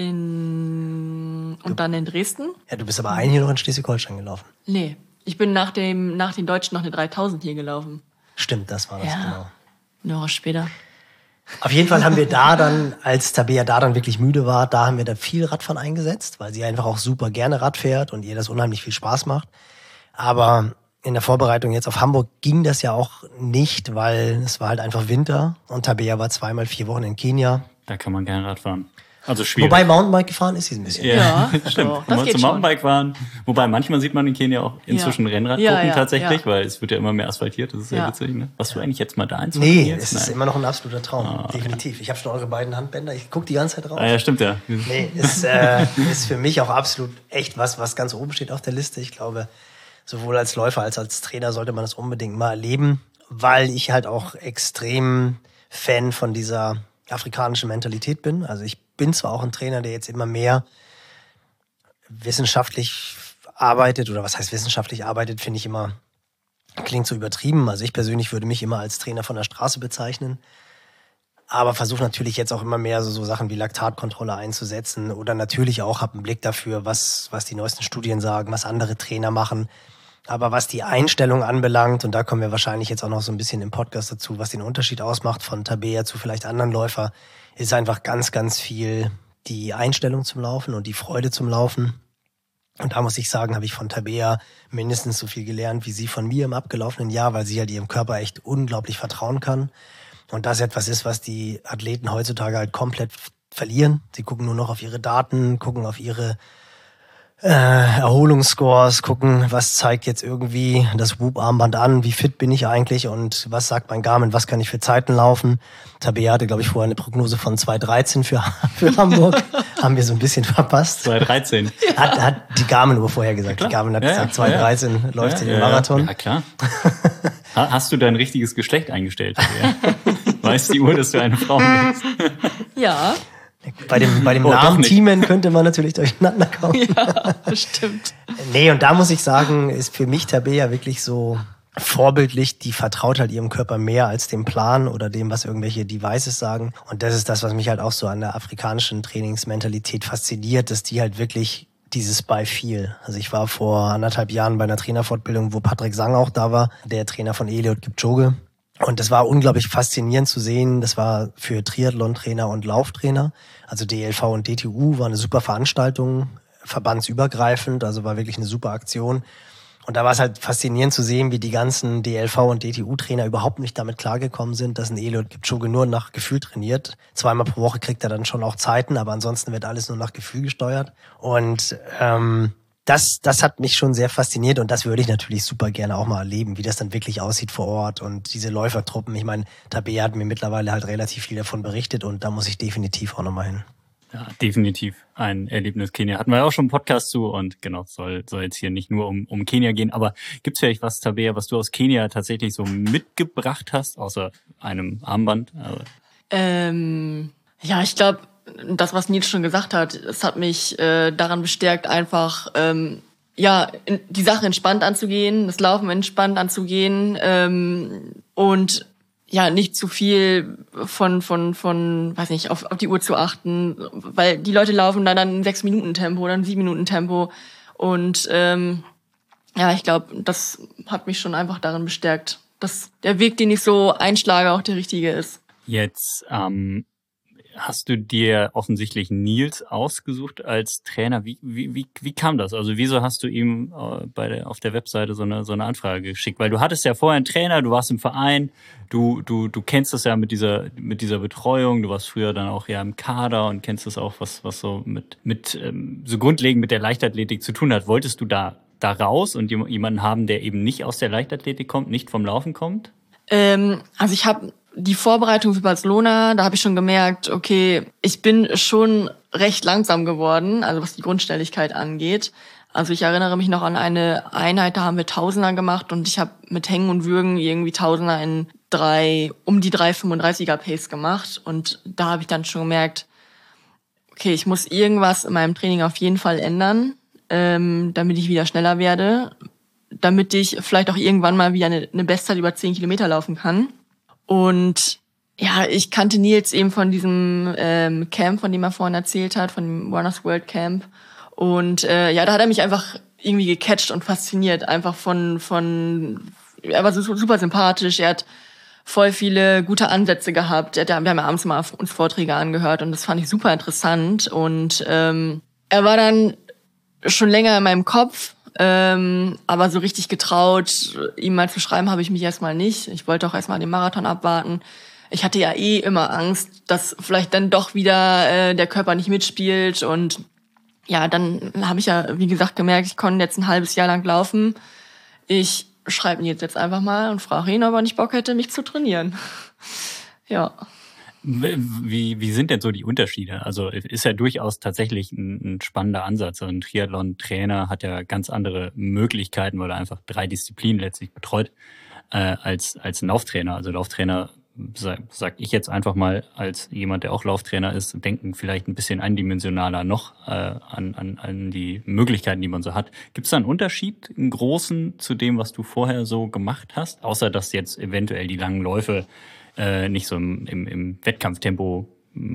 und dann in Dresden. Ja, du bist aber hier noch in Schleswig-Holstein gelaufen. Nee, ich bin nach den Deutschen noch eine 3000 hier gelaufen. Stimmt, das war das, genau. Eine Woche später. Auf jeden Fall haben wir da dann, als Tabea da dann wirklich müde war, da haben wir da viel Radfahren eingesetzt, weil sie einfach auch super gerne Rad fährt und ihr das unheimlich viel Spaß macht. Aber in der Vorbereitung jetzt auf Hamburg ging das ja auch nicht, weil es war halt einfach Winter und Tabea war 2-mal 4 Wochen in Kenia. Da kann man gerne Rad fahren. Also schwierig. Wobei Mountainbike gefahren ist sie ein bisschen. Ja, stimmt. Doch, Wenn man zum Mountainbike fahren. Wobei manchmal sieht man in Kenia auch inzwischen Rennradgruppen tatsächlich, weil es wird ja immer mehr asphaltiert. Das ist ja witzig, ne? Warst du eigentlich jetzt mal da eins? Nee, es ist immer noch ein absoluter Traum. Definitiv. Ich habe schon eure beiden Handbänder. Ich gucke die ganze Zeit drauf. Ah ja, stimmt ja. Nee, ist für mich auch absolut echt was ganz oben steht auf der Liste. Ich glaube, sowohl als Läufer als Trainer sollte man das unbedingt mal erleben, weil ich halt auch extrem Fan von dieser afrikanischen Mentalität bin. Also ich bin zwar auch ein Trainer, der jetzt immer mehr wissenschaftlich arbeitet, oder was heißt wissenschaftlich arbeitet, finde ich immer, klingt so übertrieben. Also ich persönlich würde mich immer als Trainer von der Straße bezeichnen, aber versuche natürlich jetzt auch immer mehr so Sachen wie Laktatkontrolle einzusetzen oder natürlich auch habe einen Blick dafür, was die neuesten Studien sagen, was andere Trainer machen. Aber was die Einstellung anbelangt, und da kommen wir wahrscheinlich jetzt auch noch so ein bisschen im Podcast dazu, was den Unterschied ausmacht von Tabea zu vielleicht anderen Läufer, ist einfach ganz, ganz viel die Einstellung zum Laufen und die Freude zum Laufen. Und da muss ich sagen, habe ich von Tabea mindestens so viel gelernt wie sie von mir im abgelaufenen Jahr, weil sie halt ihrem Körper echt unglaublich vertrauen kann. Und das etwas ist, was die Athleten heutzutage halt komplett verlieren. Sie gucken nur noch auf ihre Daten, gucken auf ihre Erholungsscores, gucken, was zeigt jetzt irgendwie das Whoop-Armband an, wie fit bin ich eigentlich und was sagt mein Garmin, was kann ich für Zeiten laufen. Tabea hatte, glaube ich, vorher eine Prognose von 2,13 für Hamburg. Haben wir so ein bisschen verpasst. 2,13. Hat die Garmin-Uhr vorher gesagt. Die Garmin hat gesagt, 2,13 läuft sie den Marathon. Ja, klar. Hast du dein richtiges Geschlecht eingestellt? Weiß die Uhr, dass du eine Frau bist? Ja. Bei dem Namen Teamen könnte man natürlich durcheinander kommen. Ja, stimmt. Nee, und da muss ich sagen, ist für mich Tabea wirklich so vorbildlich, die vertraut halt ihrem Körper mehr als dem Plan oder dem, was irgendwelche Devices sagen. Und das ist das, was mich halt auch so an der afrikanischen Trainingsmentalität fasziniert, dass die halt wirklich dieses by feel. Also ich war vor 1,5 Jahren bei einer Trainerfortbildung, wo Patrick Sang auch da war, der Trainer von Eliud Kipchoge. Und das war unglaublich faszinierend zu sehen. Das war für Triathlon-Trainer und Lauftrainer. Also DLV und DTU war eine super Veranstaltung, verbandsübergreifend, also war wirklich eine super Aktion. Und da war es halt faszinierend zu sehen, wie die ganzen DLV- und DTU-Trainer überhaupt nicht damit klargekommen sind, dass ein Eliud Kipchoge nur nach Gefühl trainiert. 2-mal pro Woche kriegt er dann schon auch Zeiten, aber ansonsten wird alles nur nach Gefühl gesteuert. Und das hat mich schon sehr fasziniert und das würde ich natürlich super gerne auch mal erleben, wie das dann wirklich aussieht vor Ort und diese Läufertruppen. Ich meine, Tabea hat mir mittlerweile halt relativ viel davon berichtet und da muss ich definitiv auch nochmal hin. Ja, definitiv ein Erlebnis Kenia. Hatten wir ja auch schon einen Podcast zu und genau, soll jetzt hier nicht nur um Kenia gehen. Aber gibt's vielleicht was, Tabea, was du aus Kenia tatsächlich so mitgebracht hast, außer einem Armband? Ja, ich glaube, das, was Nils schon gesagt hat, es hat mich daran bestärkt, einfach die Sache entspannt anzugehen, das Laufen entspannt anzugehen und ja, nicht zu viel von weiß nicht, auf die Uhr zu achten, weil die Leute laufen dann in 6-Minuten-Tempo oder in 7-Minuten-Tempo und ich glaube, das hat mich schon einfach darin bestärkt, dass der Weg, den ich so einschlage, auch der richtige ist. Jetzt hast du dir offensichtlich Nils ausgesucht als Trainer. Wie kam das? Also wieso hast du ihm auf der Webseite so eine Anfrage geschickt? Weil du hattest ja vorher einen Trainer, du warst im Verein, du kennst das ja mit dieser Betreuung, du warst früher dann auch ja im Kader und kennst das auch, was so mit so grundlegend mit der Leichtathletik zu tun hat. Wolltest du da raus und jemanden haben, der eben nicht aus der Leichtathletik kommt, nicht vom Laufen kommt? Also ich habe die Vorbereitung für Barcelona, da habe ich schon gemerkt, okay, ich bin schon recht langsam geworden, also was die Grundstelligkeit angeht. Also ich erinnere mich noch an eine Einheit, da haben wir Tausender gemacht und ich habe mit Hängen und Würgen irgendwie Tausender in um die 3,35er Pace gemacht und da habe ich dann schon gemerkt, okay, ich muss irgendwas in meinem Training auf jeden Fall ändern, damit ich wieder schneller werde, damit ich vielleicht auch irgendwann mal wieder eine Bestzeit über 10 Kilometer laufen kann. Und ja, ich kannte Nils eben von diesem Camp, von dem er vorhin erzählt hat, von dem Runners World Camp. Und da hat er mich einfach irgendwie gecatcht und fasziniert. Einfach er war so super sympathisch, er hat voll viele gute Ansätze gehabt. Wir haben ja abends mal uns Vorträge angehört und das fand ich super interessant. Und er war dann schon länger in meinem Kopf. Aber so richtig getraut, ihm mal zu schreiben, habe ich mich erstmal nicht. Ich wollte auch erstmal den Marathon abwarten. Ich hatte ja immer Angst, dass vielleicht dann doch wieder der Körper nicht mitspielt. Und ja, dann habe ich ja, wie gesagt, gemerkt, ich konnte jetzt ein halbes Jahr lang laufen. Ich schreibe ihn jetzt einfach mal und frage ihn, ob er nicht Bock hätte, mich zu trainieren. Ja. Wie sind denn so die Unterschiede? Also ist ja durchaus tatsächlich ein spannender Ansatz. Also ein Triathlon-Trainer hat ja ganz andere Möglichkeiten, weil er einfach 3 Disziplinen letztlich betreut, als ein Lauftrainer. Also Lauftrainer, sag ich jetzt einfach mal, als jemand, der auch Lauftrainer ist, denken vielleicht ein bisschen eindimensionaler noch an die Möglichkeiten, die man so hat. Gibt es da einen Unterschied, einen großen, zu dem, was du vorher so gemacht hast? Außer dass jetzt eventuell die langen Läufe nicht so im Wettkampftempo,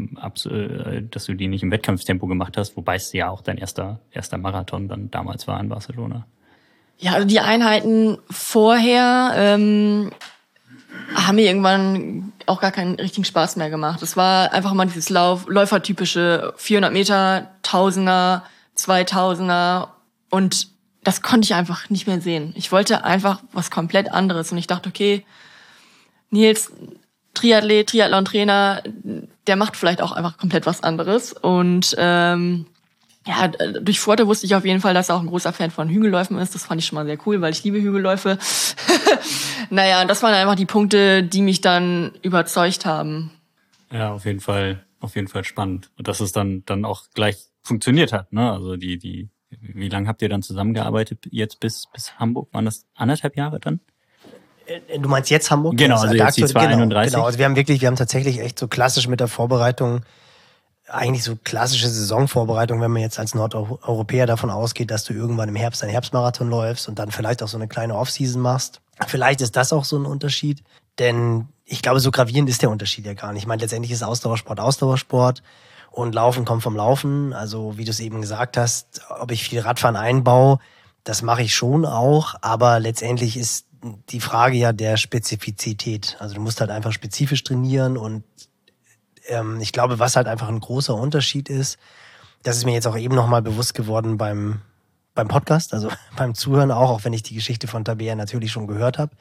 dass du die nicht im Wettkampftempo gemacht hast, wobei es ja auch dein erster Marathon dann damals war in Barcelona. Ja, also die Einheiten vorher haben mir irgendwann auch gar keinen richtigen Spaß mehr gemacht. Es war einfach mal dieses läufertypische 400 Meter, Tausender, 2000er und das konnte ich einfach nicht mehr sehen. Ich wollte einfach was komplett anderes und ich dachte, okay, Nils, Triathlet, Triathlon-Trainer, der macht vielleicht auch einfach komplett was anderes. Und durch Forte wusste ich auf jeden Fall, dass er auch ein großer Fan von Hügelläufen ist. Das fand ich schon mal sehr cool, weil ich liebe Hügelläufe. Das waren einfach die Punkte, die mich dann überzeugt haben. Ja, auf jeden Fall spannend. Und dass es dann auch gleich funktioniert hat, ne? Also wie lange habt ihr dann zusammengearbeitet jetzt bis Hamburg? Waren das 1,5 Jahre dann? Du meinst jetzt Hamburg? Genau, also jetzt die 231. Genau, also wir haben tatsächlich echt so klassisch mit der Vorbereitung, eigentlich so klassische Saisonvorbereitung, wenn man jetzt als Nordeuropäer davon ausgeht, dass du irgendwann im Herbst einen Herbstmarathon läufst und dann vielleicht auch so eine kleine Offseason machst. Vielleicht ist das auch so ein Unterschied, denn ich glaube, so gravierend ist der Unterschied ja gar nicht. Ich meine, letztendlich ist Ausdauersport und Laufen kommt vom Laufen. Also wie du es eben gesagt hast, ob ich viel Radfahren einbaue, das mache ich schon auch, aber letztendlich ist die Frage ja der Spezifizität. Also du musst halt einfach spezifisch trainieren und ich glaube, was halt einfach ein großer Unterschied ist, das ist mir jetzt auch eben nochmal bewusst geworden beim Podcast, also beim Zuhören auch wenn ich die Geschichte von Tabea natürlich schon gehört habe.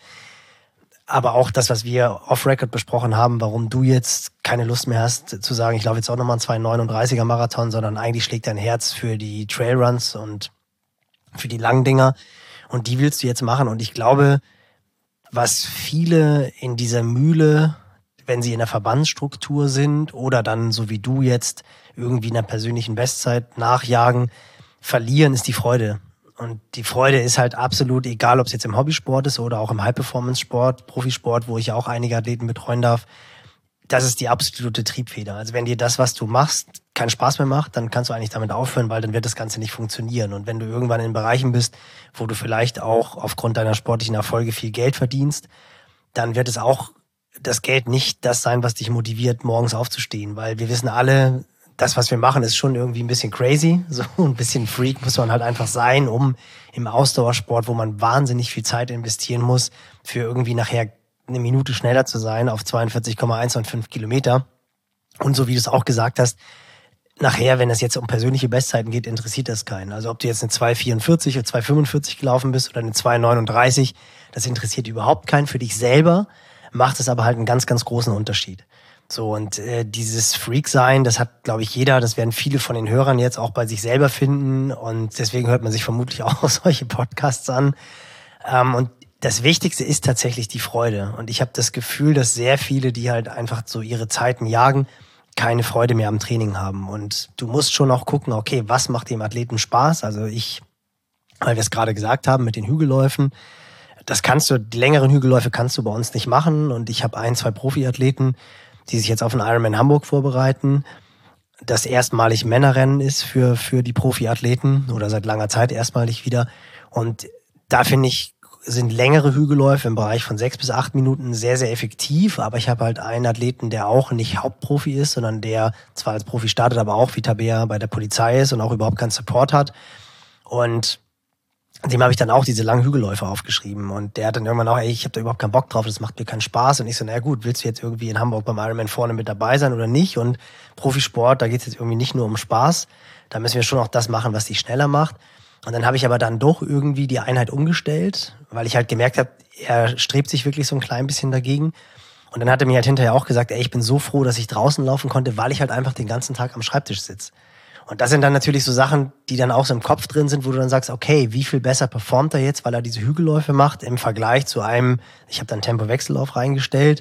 Aber auch das, was wir off-Record besprochen haben, warum du jetzt keine Lust mehr hast zu sagen, ich laufe jetzt auch nochmal einen 2,39er Marathon, sondern eigentlich schlägt dein Herz für die Trailruns und für die langen Dinger. Und die willst du jetzt machen. Und ich glaube, was viele in dieser Mühle, wenn sie in der Verbandsstruktur sind oder dann so wie du jetzt irgendwie einer persönlichen Bestzeit nachjagen, verlieren, ist die Freude. Und die Freude ist halt absolut egal, ob es jetzt im Hobbysport ist oder auch im High-Performance-Sport, Profisport, wo ich ja auch einige Athleten betreuen darf. Das ist die absolute Triebfeder. Also wenn dir das, was du machst, keinen Spaß mehr macht, dann kannst du eigentlich damit aufhören, weil dann wird das Ganze nicht funktionieren. Und wenn du irgendwann in Bereichen bist, wo du vielleicht auch aufgrund deiner sportlichen Erfolge viel Geld verdienst, dann wird es auch das Geld nicht das sein, was dich motiviert, morgens aufzustehen. Weil wir wissen alle, das, was wir machen, ist schon irgendwie ein bisschen crazy. So ein bisschen Freak muss man halt einfach sein, um im Ausdauersport, wo man wahnsinnig viel Zeit investieren muss, für irgendwie nachher eine Minute schneller zu sein auf 42,195 Kilometer. Und so wie du es auch gesagt hast, nachher, wenn es jetzt um persönliche Bestzeiten geht, interessiert das keinen. Also ob du jetzt eine 2,44 oder 2,45 gelaufen bist oder eine 2,39, das interessiert überhaupt keinen. Für dich selber macht es aber halt einen ganz, ganz großen Unterschied. So, und dieses Freak-Sein, das hat, glaube ich, jeder, das werden viele von den Hörern jetzt auch bei sich selber finden und deswegen hört man sich vermutlich auch solche Podcasts an. Und das Wichtigste ist tatsächlich die Freude. Und ich habe das Gefühl, dass sehr viele, die halt einfach so ihre Zeiten jagen, keine Freude mehr am Training haben. Und du musst schon auch gucken, okay, was macht dem Athleten Spaß? Also weil wir es gerade gesagt haben mit den Hügelläufen, die längeren Hügelläufe kannst du bei uns nicht machen. Und ich habe 2 Profiathleten, die sich jetzt auf den Ironman Hamburg vorbereiten. Das erstmalig Männerrennen ist für die Profiathleten oder seit langer Zeit erstmalig wieder. Und da finde ich, sind längere Hügelläufe im Bereich von 6 bis 8 Minuten sehr, sehr effektiv. Aber ich habe halt einen Athleten, der auch nicht Hauptprofi ist, sondern der zwar als Profi startet, aber auch wie Tabea bei der Polizei ist und auch überhaupt keinen Support hat. Und dem habe ich dann auch diese langen Hügelläufe aufgeschrieben. Und der hat dann irgendwann auch, ich habe da überhaupt keinen Bock drauf, das macht mir keinen Spaß. Und ich so, naja gut, willst du jetzt irgendwie in Hamburg beim Ironman vorne mit dabei sein oder nicht? Und Profisport, da geht es jetzt irgendwie nicht nur um Spaß. Da müssen wir schon auch das machen, was dich schneller macht. Und dann habe ich aber dann doch irgendwie die Einheit umgestellt, weil ich halt gemerkt habe, er strebt sich wirklich so ein klein bisschen dagegen. Und dann hat er mir halt hinterher auch gesagt, ich bin so froh, dass ich draußen laufen konnte, weil ich halt einfach den ganzen Tag am Schreibtisch sitze. Und das sind dann natürlich so Sachen, die dann auch so im Kopf drin sind, wo du dann sagst, okay, wie viel besser performt er jetzt, weil er diese Hügelläufe macht, im Vergleich zu einem, ich habe dann Tempo-Wechsellauf reingestellt,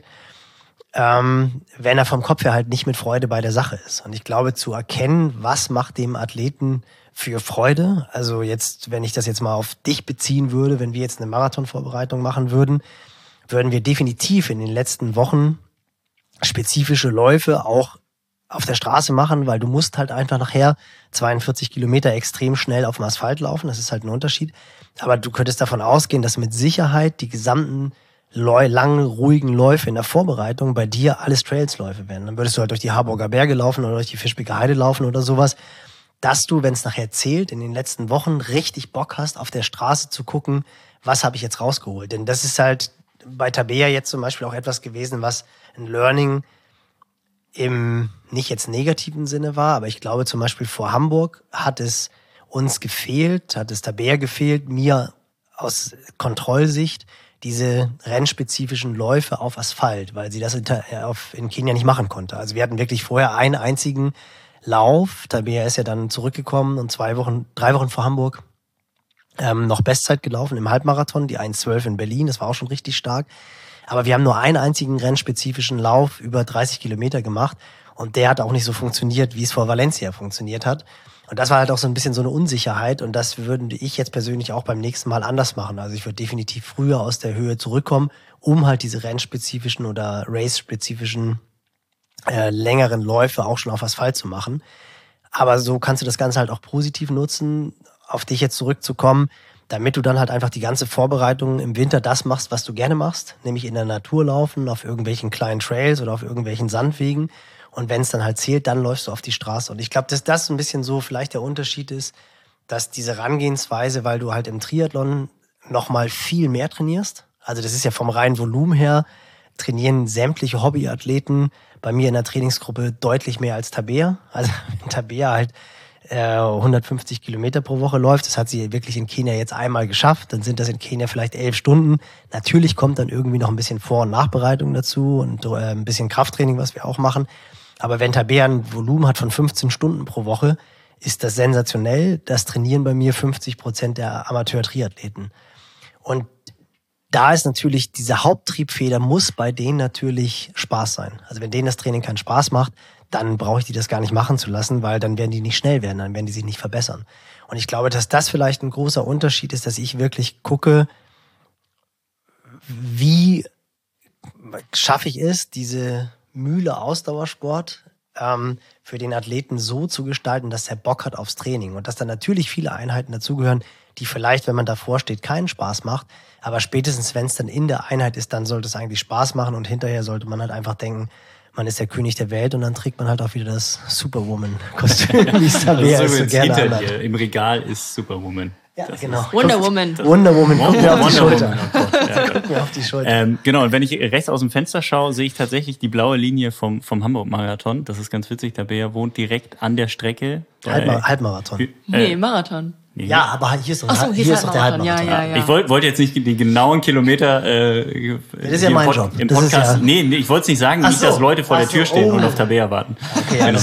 wenn er vom Kopf her halt nicht mit Freude bei der Sache ist. Und ich glaube, zu erkennen, was macht dem Athleten für Freude, also jetzt, wenn ich das jetzt mal auf dich beziehen würde, wenn wir jetzt eine Marathonvorbereitung machen würden, würden wir definitiv in den letzten Wochen spezifische Läufe auch auf der Straße machen, weil du musst halt einfach nachher 42 Kilometer extrem schnell auf dem Asphalt laufen, das ist halt ein Unterschied. Aber du könntest davon ausgehen, dass mit Sicherheit die gesamten langen, ruhigen Läufe in der Vorbereitung bei dir alles Trailsläufe werden. Dann würdest du halt durch die Harburger Berge laufen oder durch die Fischbecker Heide laufen oder sowas, dass du, wenn es nachher zählt, in den letzten Wochen richtig Bock hast, auf der Straße zu gucken, was habe ich jetzt rausgeholt. Denn das ist halt bei Tabea jetzt zum Beispiel auch etwas gewesen, was ein Learning im nicht jetzt negativen Sinne war, aber ich glaube zum Beispiel vor Hamburg hat es uns gefehlt, hat es Tabea gefehlt, mir aus Kontrollsicht diese rennspezifischen Läufe auf Asphalt, weil sie das in Kenia nicht machen konnte. Also wir hatten wirklich vorher einen einzigen Lauf. Tabea ist ja dann zurückgekommen und 3 Wochen vor Hamburg noch Bestzeit gelaufen im Halbmarathon, die 1,12 in Berlin. Das war auch schon richtig stark. Aber wir haben nur einen einzigen rennspezifischen Lauf über 30 Kilometer gemacht und der hat auch nicht so funktioniert, wie es vor Valencia funktioniert hat. Und das war halt auch so ein bisschen so eine Unsicherheit und das würde ich jetzt persönlich auch beim nächsten Mal anders machen. Also ich würde definitiv früher aus der Höhe zurückkommen, um halt diese rennspezifischen oder race-spezifischen längeren Läufe auch schon auf Asphalt zu machen. Aber so kannst du das Ganze halt auch positiv nutzen. Auf dich jetzt zurückzukommen, damit du dann halt einfach die ganze Vorbereitung im Winter das machst, was du gerne machst, nämlich in der Natur laufen, auf irgendwelchen kleinen Trails oder auf irgendwelchen Sandwegen. Und wenn es dann halt zählt, dann läufst du auf die Straße. Und ich glaube, dass das ein bisschen so vielleicht der Unterschied ist, dass diese Herangehensweise, weil du halt im Triathlon nochmal viel mehr trainierst, also das ist ja vom reinen Volumen her, trainieren sämtliche Hobbyathleten bei mir in der Trainingsgruppe deutlich mehr als Tabea. Also wenn Tabea halt 150 Kilometer pro Woche läuft, das hat sie wirklich in Kenia jetzt einmal geschafft, dann sind das in Kenia vielleicht 11 Stunden. Natürlich kommt dann irgendwie noch ein bisschen Vor- und Nachbereitung dazu und ein bisschen Krafttraining, was wir auch machen. Aber wenn Tabea ein Volumen hat von 15 Stunden pro Woche, ist das sensationell. Das trainieren bei mir 50% der Amateur-Triathleten. Und da ist natürlich, diese Haupttriebfeder muss bei denen natürlich Spaß sein. Also wenn denen das Training keinen Spaß macht, dann brauche ich die das gar nicht machen zu lassen, weil dann werden die nicht schnell werden, dann werden die sich nicht verbessern. Und ich glaube, dass das vielleicht ein großer Unterschied ist, dass ich wirklich gucke, wie schaffe ich es, diese Mühle Ausdauersport für den Athleten so zu gestalten, dass er Bock hat aufs Training und dass dann natürlich viele Einheiten dazugehören, die vielleicht, wenn man davor steht, keinen Spaß macht, aber spätestens, wenn es dann in der Einheit ist, dann sollte es eigentlich Spaß machen und hinterher sollte man halt einfach denken, man ist der König der Welt und dann trägt man halt auch wieder das Superwoman-Kostüm, wie es da wäre, so gerne hinter dir im Regal ist Superwoman. Ja, das genau. Wonder Woman. Wonder Woman, kommt mir auf die Schulter. Kommt mir auf die Schulter. Genau, und wenn ich rechts aus dem Fenster schaue, sehe ich tatsächlich die blaue Linie vom Hamburg-Marathon. Das ist ganz witzig, Tabea wohnt direkt an der Strecke. Halbmarathon. Nee, Marathon. Ja, aber hier ist doch, so, hier ist doch der Halbmarathon. Ja. Ich wollte jetzt nicht die genauen Kilometer das ist ja mein Job. Im Podcast. Nee, ich wollte es nicht sagen, nicht, dass Leute vor der Tür stehen und auf Tabea warten. Okay, genau.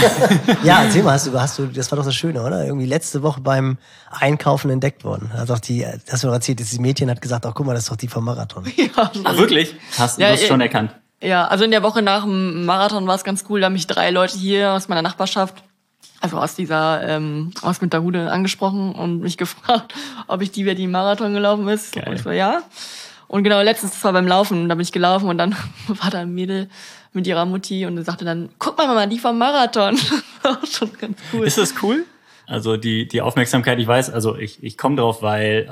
Ja, erzähl mal, hast du, das war doch das Schöne, oder? Irgendwie letzte Woche beim Einkaufen entdeckt worden. Also hast du noch erzählt, das Mädchen hat gesagt, ach guck mal, das ist doch die vom Marathon. Ja. Ach, wirklich? Hast du das schon erkannt? Ja, also in der Woche nach dem Marathon war es ganz cool, da haben mich 3 Leute hier aus meiner Nachbarschaft, also aus Winterhude angesprochen und mich gefragt, ob ich die, wer die im Marathon gelaufen ist. Geil. Und ich so, ja. Und genau, letztens, das war beim Laufen, da bin ich gelaufen und dann war da ein Mädel mit ihrer Mutti und sagte dann, guck mal Mama, die vom Marathon. Das war schon ganz cool. Ist das cool? Also die Aufmerksamkeit, ich weiß, also ich komme drauf, weil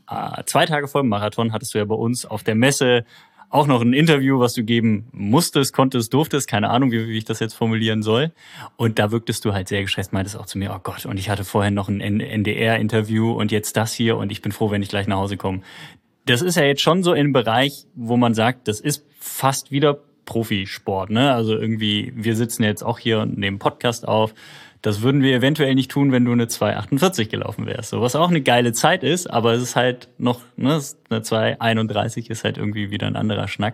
2 Tage vor dem Marathon hattest du ja bei uns auf der Messe auch noch ein Interview, was du geben musstest, konntest, durftest, keine Ahnung, wie ich das jetzt formulieren soll. Und da wirktest du halt sehr gestresst, meintest auch zu mir, oh Gott, und ich hatte vorher noch ein NDR-Interview und jetzt das hier und ich bin froh, wenn ich gleich nach Hause komme. Das ist ja jetzt schon so im Bereich, wo man sagt, das ist fast wieder Profisport, ne? Also irgendwie, wir sitzen jetzt auch hier und nehmen Podcast auf. Das würden wir eventuell nicht tun, wenn du eine 2,48 gelaufen wärst. So, was auch eine geile Zeit ist, aber es ist halt noch, ne, eine 2,31 ist halt irgendwie wieder ein anderer Schnack.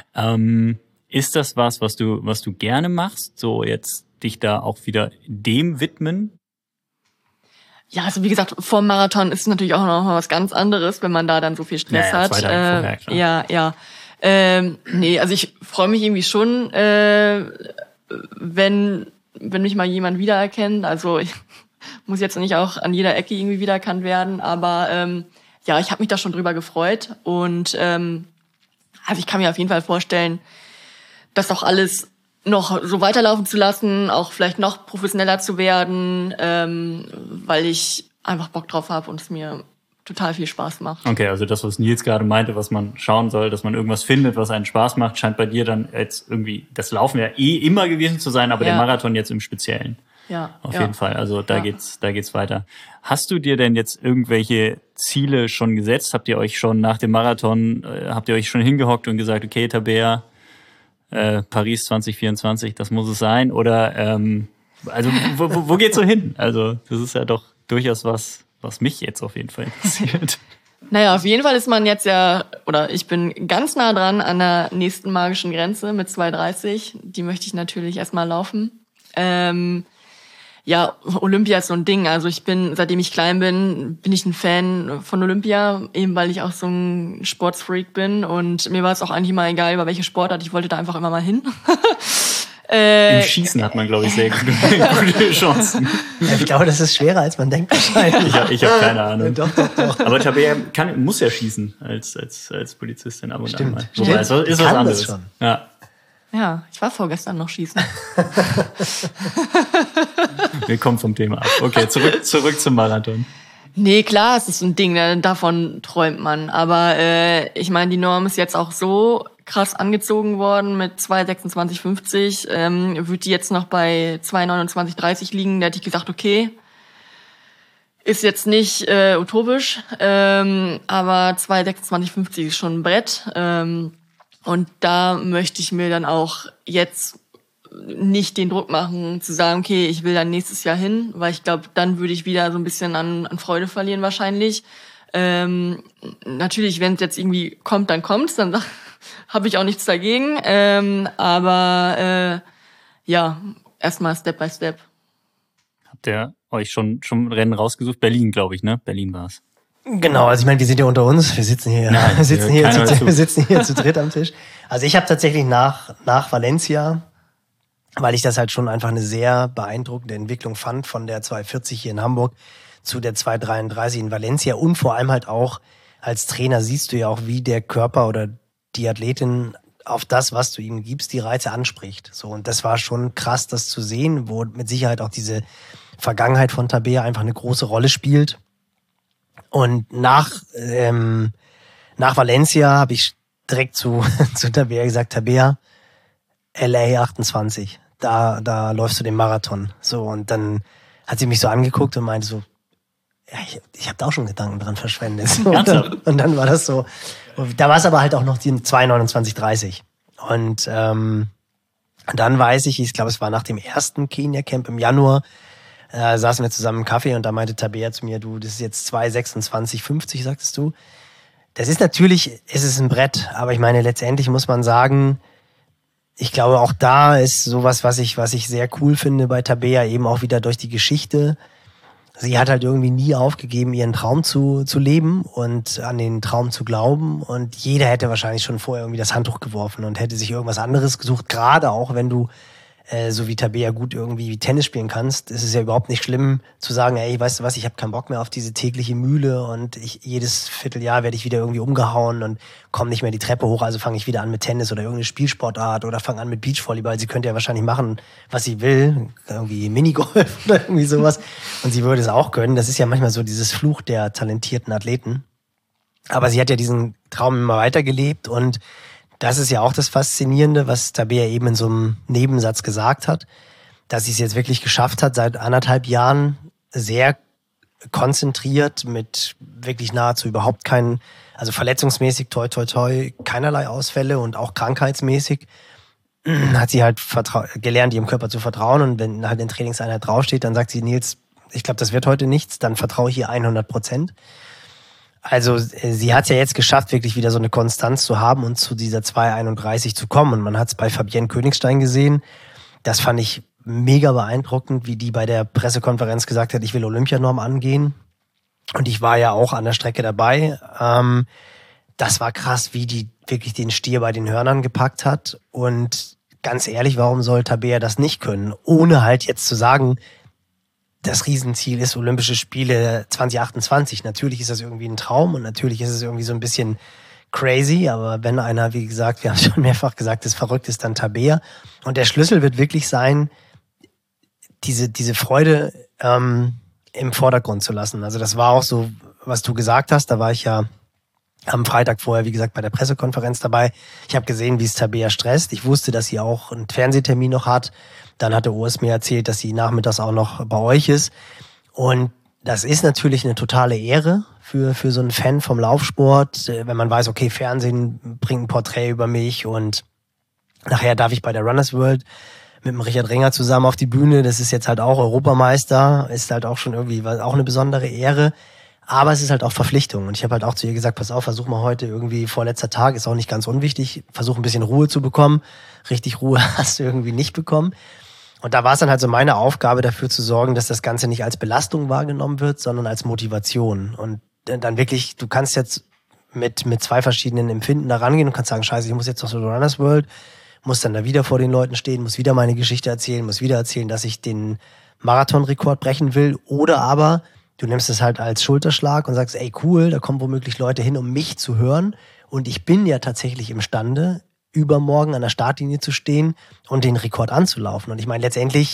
Ist das was du gerne machst? So jetzt dich da auch wieder dem widmen? Ja, also wie gesagt, vor dem Marathon ist es natürlich auch noch mal was ganz anderes, wenn man da dann so viel Stress hat. 2 Tage vorher, klar. Ja. Nee, also ich freue mich irgendwie schon, wenn mich mal jemand wiedererkennt. Also ich muss jetzt nicht auch an jeder Ecke irgendwie wiedererkannt werden, aber ja, ich habe mich da schon drüber gefreut und also ich kann mir auf jeden Fall vorstellen, das auch alles noch so weiterlaufen zu lassen, auch vielleicht noch professioneller zu werden, weil ich einfach Bock drauf habe und es mir total viel Spaß macht. Okay, also das, was Nils gerade meinte, was man schauen soll, dass man irgendwas findet, was einen Spaß macht, scheint bei dir dann jetzt irgendwie, das Laufen ja immer gewesen zu sein, aber der Marathon jetzt im Speziellen. Ja. Auf jeden Fall, also da geht's weiter. Hast du dir denn jetzt irgendwelche Ziele schon gesetzt? Habt ihr euch schon nach dem Marathon, hingehockt und gesagt, okay, Tabea, Paris 2024, das muss es sein? Oder also wo geht's so hin? Also das ist ja doch durchaus was mich jetzt auf jeden Fall interessiert. Naja, auf jeden Fall ist man jetzt ich bin ganz nah dran an der nächsten magischen Grenze mit 2,30. Die möchte ich natürlich erstmal laufen. Ja, Olympia ist so ein Ding. Also seitdem ich klein bin ich ein Fan von Olympia, eben weil ich auch so ein Sportsfreak bin. Und mir war es auch eigentlich immer egal, über welche Sportart. Ich wollte da einfach immer mal hin. Im Schießen hat man, glaube ich, sehr gute Chancen. Ja, ich glaube, das ist schwerer, als man denkt wahrscheinlich. Ich hab keine Ahnung. Doch. Aber Tabea muss ja schießen als Polizistin ab und an mal. Stimmt. Wobei, ist was anderes. Schon. Ja, ich war vorgestern noch schießen. Wir kommen vom Thema ab. Okay, zurück zum Marathon. Nee, klar, es ist ein Ding, davon träumt man. Aber ich meine, die Norm ist jetzt auch so krass angezogen worden mit 2,26,50. Würde die jetzt noch bei 2,29,30 liegen, da hätte ich gesagt, okay, ist jetzt nicht utopisch, aber 2,26,50 ist schon ein Brett. Und da möchte ich mir dann auch jetzt nicht den Druck machen, zu sagen, okay, ich will dann nächstes Jahr hin, weil ich glaube, dann würde ich wieder so ein bisschen an Freude verlieren wahrscheinlich. Natürlich, wenn es jetzt irgendwie kommt, dann kommt's, dann habe ich auch nichts dagegen. Aber erstmal Step by Step. Habt ihr euch schon Rennen rausgesucht? Berlin, glaube ich, ne? Berlin war's. Genau, also ich meine, wir sind ja unter uns, wir sitzen hier zu dritt am Tisch. Also ich habe tatsächlich nach Valencia, weil ich das halt schon einfach eine sehr beeindruckende Entwicklung fand von der 2,40 hier in Hamburg zu der 2,33 in Valencia und vor allem halt auch als Trainer siehst du ja auch, wie der Körper oder die Athletin auf das, was du ihm gibst, die Reize anspricht. So, und das war schon krass, das zu sehen, wo mit Sicherheit auch diese Vergangenheit von Tabea einfach eine große Rolle spielt. Und nach Valencia habe ich direkt zu Tabea gesagt, Tabea, LA 28, da läufst du den Marathon. So, und dann hat sie mich so angeguckt und meinte so, ja, ich habe da auch schon Gedanken dran verschwendet. So, und dann war das so, da war es aber halt auch noch die 2,29,30. Und dann weiß ich glaube, es war nach dem ersten Kenia-Camp im Januar, saßen wir zusammen im Kaffee und da meinte Tabea zu mir, du, das ist jetzt 2,26,50, sagtest du. Das ist natürlich, es ist ein Brett, aber ich meine, letztendlich muss man sagen, ich glaube, auch da ist sowas, was ich sehr cool finde bei Tabea, eben auch wieder durch die Geschichte. Sie hat halt irgendwie nie aufgegeben, ihren Traum zu leben und an den Traum zu glauben. Und jeder hätte wahrscheinlich schon vorher irgendwie das Handtuch geworfen und hätte sich irgendwas anderes gesucht. Gerade auch, wenn du so wie Tabea gut irgendwie Tennis spielen kannst, ist es ja überhaupt nicht schlimm zu sagen, ey, weißt du was, ich habe keinen Bock mehr auf diese tägliche Mühle und jedes Vierteljahr werde ich wieder irgendwie umgehauen und komme nicht mehr die Treppe hoch, also fange ich wieder an mit Tennis oder irgendeine Spielsportart oder fange an mit Beachvolleyball. Sie könnte ja wahrscheinlich machen, was sie will, irgendwie Minigolf oder irgendwie sowas und sie würde es auch können. Das ist ja manchmal so dieses Fluch der talentierten Athleten. Aber sie hat ja diesen Traum immer weitergelebt und das ist ja auch das Faszinierende, was Tabea eben in so einem Nebensatz gesagt hat, dass sie es jetzt wirklich geschafft hat, seit 1,5 Jahren sehr konzentriert mit wirklich nahezu überhaupt keinen, also verletzungsmäßig, toi, toi, toi, keinerlei Ausfälle und auch krankheitsmäßig, hat sie halt gelernt, ihrem Körper zu vertrauen und wenn halt in Trainingseinheit draufsteht, dann sagt sie, Nils, ich glaube, das wird heute nichts, dann vertraue ich ihr 100%. Also sie hat es ja jetzt geschafft, wirklich wieder so eine Konstanz zu haben und zu dieser 2,31 zu kommen. Und man hat es bei Fabienne Königstein gesehen. Das fand ich mega beeindruckend, wie die bei der Pressekonferenz gesagt hat, ich will Olympianorm angehen. Und ich war ja auch an der Strecke dabei. Das war krass, wie die wirklich den Stier bei den Hörnern gepackt hat. Und ganz ehrlich, warum soll Tabea das nicht können? Ohne halt jetzt zu sagen, das Riesenziel ist Olympische Spiele 2028. Natürlich ist das irgendwie ein Traum und natürlich ist es irgendwie so ein bisschen crazy, aber wenn einer, wie gesagt, wir haben schon mehrfach gesagt, das verrückt ist, dann Tabea. Und der Schlüssel wird wirklich sein, diese Freude im Vordergrund zu lassen. Also das war auch so, was du gesagt hast, da war ich ja am Freitag vorher, wie gesagt, bei der Pressekonferenz dabei. Ich habe gesehen, wie es Tabea stresst. Ich wusste, dass sie auch einen Fernsehtermin noch hat. Dann hatte Urs mir erzählt, dass sie nachmittags auch noch bei euch ist. Und das ist natürlich eine totale Ehre für so einen Fan vom Laufsport, wenn man weiß, okay, Fernsehen bringt ein Porträt über mich und nachher darf ich bei der Runners World mit dem Richard Ringer zusammen auf die Bühne. Das ist jetzt halt auch Europameister, ist halt auch schon irgendwie auch eine besondere Ehre. Aber es ist halt auch Verpflichtung. Und ich habe halt auch zu ihr gesagt, pass auf, versuch mal heute irgendwie, vorletzter Tag, ist auch nicht ganz unwichtig, versuch ein bisschen Ruhe zu bekommen. Richtig Ruhe hast du irgendwie nicht bekommen. Und da war es dann halt so meine Aufgabe, dafür zu sorgen, dass das Ganze nicht als Belastung wahrgenommen wird, sondern als Motivation. Und dann wirklich, du kannst jetzt mit 2 verschiedenen Empfinden da rangehen und kannst sagen, scheiße, ich muss jetzt noch so Runners World, muss dann da wieder vor den Leuten stehen, muss wieder meine Geschichte erzählen, muss wieder erzählen, dass ich den Marathonrekord brechen will. Oder aber du nimmst es halt als Schulterschlag und sagst, ey cool, da kommen womöglich Leute hin, um mich zu hören. Und ich bin ja tatsächlich imstande, übermorgen an der Startlinie zu stehen und den Rekord anzulaufen. Und ich meine, letztendlich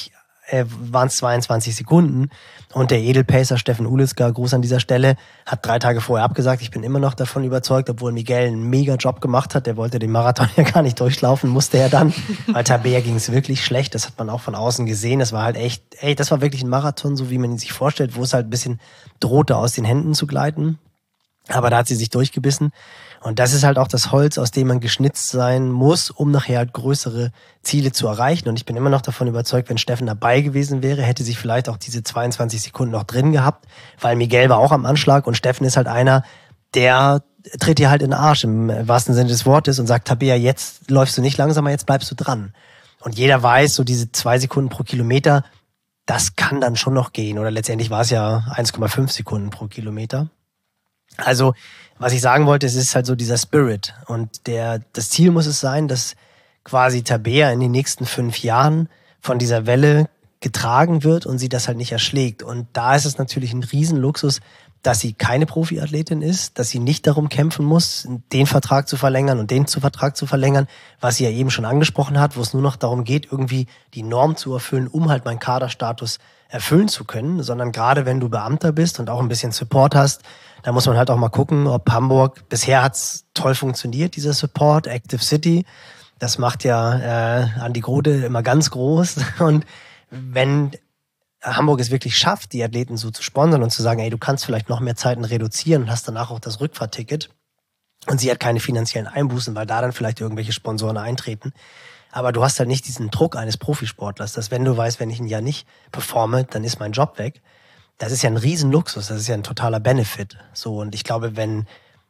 waren es 22 Sekunden. Und der Edelpacer Steffen Ulitzka, Gruß an dieser Stelle, hat 3 Tage vorher abgesagt. Ich bin immer noch davon überzeugt, obwohl Miguel einen mega Job gemacht hat. Der wollte den Marathon ja gar nicht durchlaufen, musste er dann. Weil Tabea ging es wirklich schlecht. Das hat man auch von außen gesehen. Das war halt echt, das war wirklich ein Marathon, so wie man ihn sich vorstellt, wo es halt ein bisschen drohte, aus den Händen zu gleiten. Aber da hat sie sich durchgebissen. Und das ist halt auch das Holz, aus dem man geschnitzt sein muss, um nachher halt größere Ziele zu erreichen. Und ich bin immer noch davon überzeugt, wenn Steffen dabei gewesen wäre, hätte sich vielleicht auch diese 22 Sekunden noch drin gehabt, weil Miguel war auch am Anschlag und Steffen ist halt einer, der tritt dir halt in den Arsch im wahrsten Sinne des Wortes und sagt, Tabea, jetzt läufst du nicht langsamer, jetzt bleibst du dran. Und jeder weiß, so diese 2 Sekunden pro Kilometer, das kann dann schon noch gehen. Oder letztendlich war es ja 1,5 Sekunden pro Kilometer. Also, was ich sagen wollte, es ist halt so dieser Spirit. Und das Ziel muss es sein, dass quasi Tabea in den nächsten 5 Jahren von dieser Welle getragen wird und sie das halt nicht erschlägt. Und da ist es natürlich ein Riesenluxus, dass sie keine Profiathletin ist, dass sie nicht darum kämpfen muss, den Vertrag zu verlängern und den Vertrag zu verlängern, was sie ja eben schon angesprochen hat, wo es nur noch darum geht, irgendwie die Norm zu erfüllen, um halt meinen Kaderstatus erfüllen zu können, sondern gerade wenn du Beamter bist und auch ein bisschen Support hast, da muss man halt auch mal gucken, ob Hamburg, bisher hat's toll funktioniert, dieser Support, Active City, das macht ja Andi Grode immer ganz groß und wenn Hamburg es wirklich schafft, die Athleten so zu sponsern und zu sagen, ey, du kannst vielleicht noch mehr Zeiten reduzieren und hast danach auch das Rückfahrticket und sie hat keine finanziellen Einbußen, weil da dann vielleicht irgendwelche Sponsoren eintreten, aber du hast halt nicht diesen Druck eines Profisportlers, dass wenn du weißt, wenn ich ein Jahr nicht performe, dann ist mein Job weg. Das ist ja ein Riesenluxus, das ist ja ein totaler Benefit. So, und ich glaube, wenn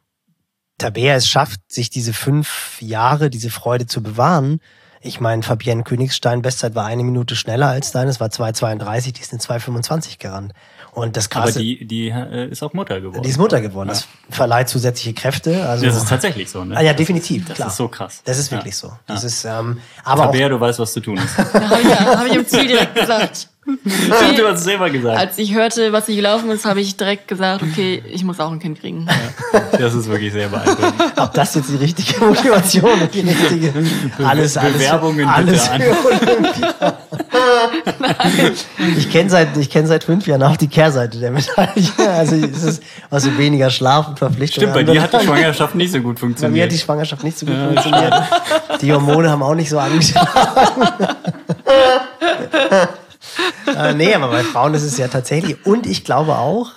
Tabea es schafft, sich diese 5 Jahre, diese Freude zu bewahren, ich meine, Fabienne Königstein, Bestzeit war 1 Minute schneller als deine, es war 2,32, die ist eine 2,25 gerannt. Und das Krasse, aber die ist auch Mutter geworden. Die ist Mutter geworden, ja. Das verleiht zusätzliche Kräfte. Also, das ist tatsächlich so, ne? Ah, ja, definitiv, das klar. Ist so krass. Das ist wirklich so. Das ist, aber Tabea, auch, du weißt, was zu tun ist. Hab ich im Ziel direkt gesagt. Du hast es selber gesagt. Als ich hörte, was sie gelaufen ist, habe ich direkt gesagt, okay, ich muss auch ein Kind kriegen. Ja, das ist wirklich sehr beeindruckend. Ob das jetzt die richtige Motivation und die richtige Bewerbungen alles bitte für Olympia. Ich kenne seit 5 Jahren auch die Kehrseite der Medaille. Also es ist also weniger Schlaf und Verpflichtung. Stimmt, bei dir hat die Schwangerschaft nicht so gut funktioniert. Bei mir hat die Schwangerschaft nicht so gut funktioniert. Die Hormone haben auch nicht so angeschlagen. Nee, aber bei Frauen ist es ja tatsächlich. Und ich glaube auch,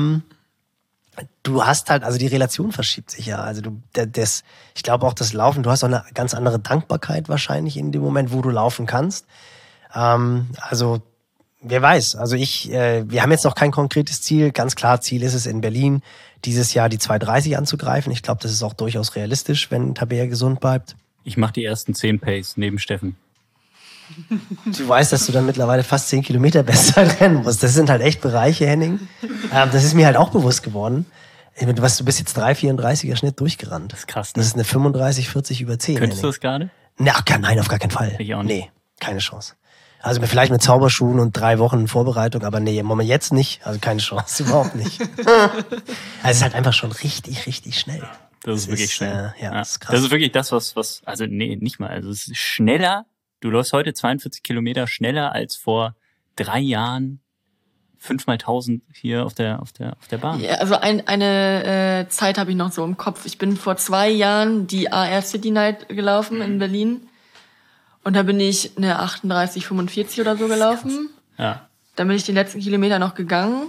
du hast halt, also die Relation verschiebt sich ja. Also ich glaube auch das Laufen, du hast auch eine ganz andere Dankbarkeit wahrscheinlich in dem Moment, wo du laufen kannst. Also wer weiß. Also wir haben jetzt noch kein konkretes Ziel. Ganz klar, Ziel ist es in Berlin, dieses Jahr die 2,30 anzugreifen. Ich glaube, das ist auch durchaus realistisch, wenn Tabea gesund bleibt. Ich mache die ersten 10 Pace neben Steffen. Du weißt, dass du dann mittlerweile fast 10 Kilometer Bestzeit rennen musst. Das sind halt echt Bereiche, Henning. Das ist mir halt auch bewusst geworden. Du bist jetzt 3,34er Schnitt durchgerannt. Das ist krass, ne? Das ist eine 35,40 über 10. Könntest du das gerade? Nein, auf gar keinen Fall. Ich auch nicht. Nee, keine Chance. Also vielleicht mit Zauberschuhen und 3 Wochen Vorbereitung, aber nee, Moment, jetzt nicht. Also keine Chance, überhaupt nicht. Also es ist halt einfach schon richtig, richtig schnell. Das ist wirklich schnell. Ja, das ist krass. Das ist wirklich das, was, also nee, nicht mal. Also es ist schneller. Du läufst heute 42 Kilometer schneller als vor 3 Jahren 5x1000 hier auf der Bahn. Ja, also eine Zeit habe ich noch so im Kopf. Ich bin vor 2 Jahren die AR City Night gelaufen in Berlin. Und da bin ich eine 38,45 oder so gelaufen. Ja. Dann bin ich die letzten Kilometer noch gegangen.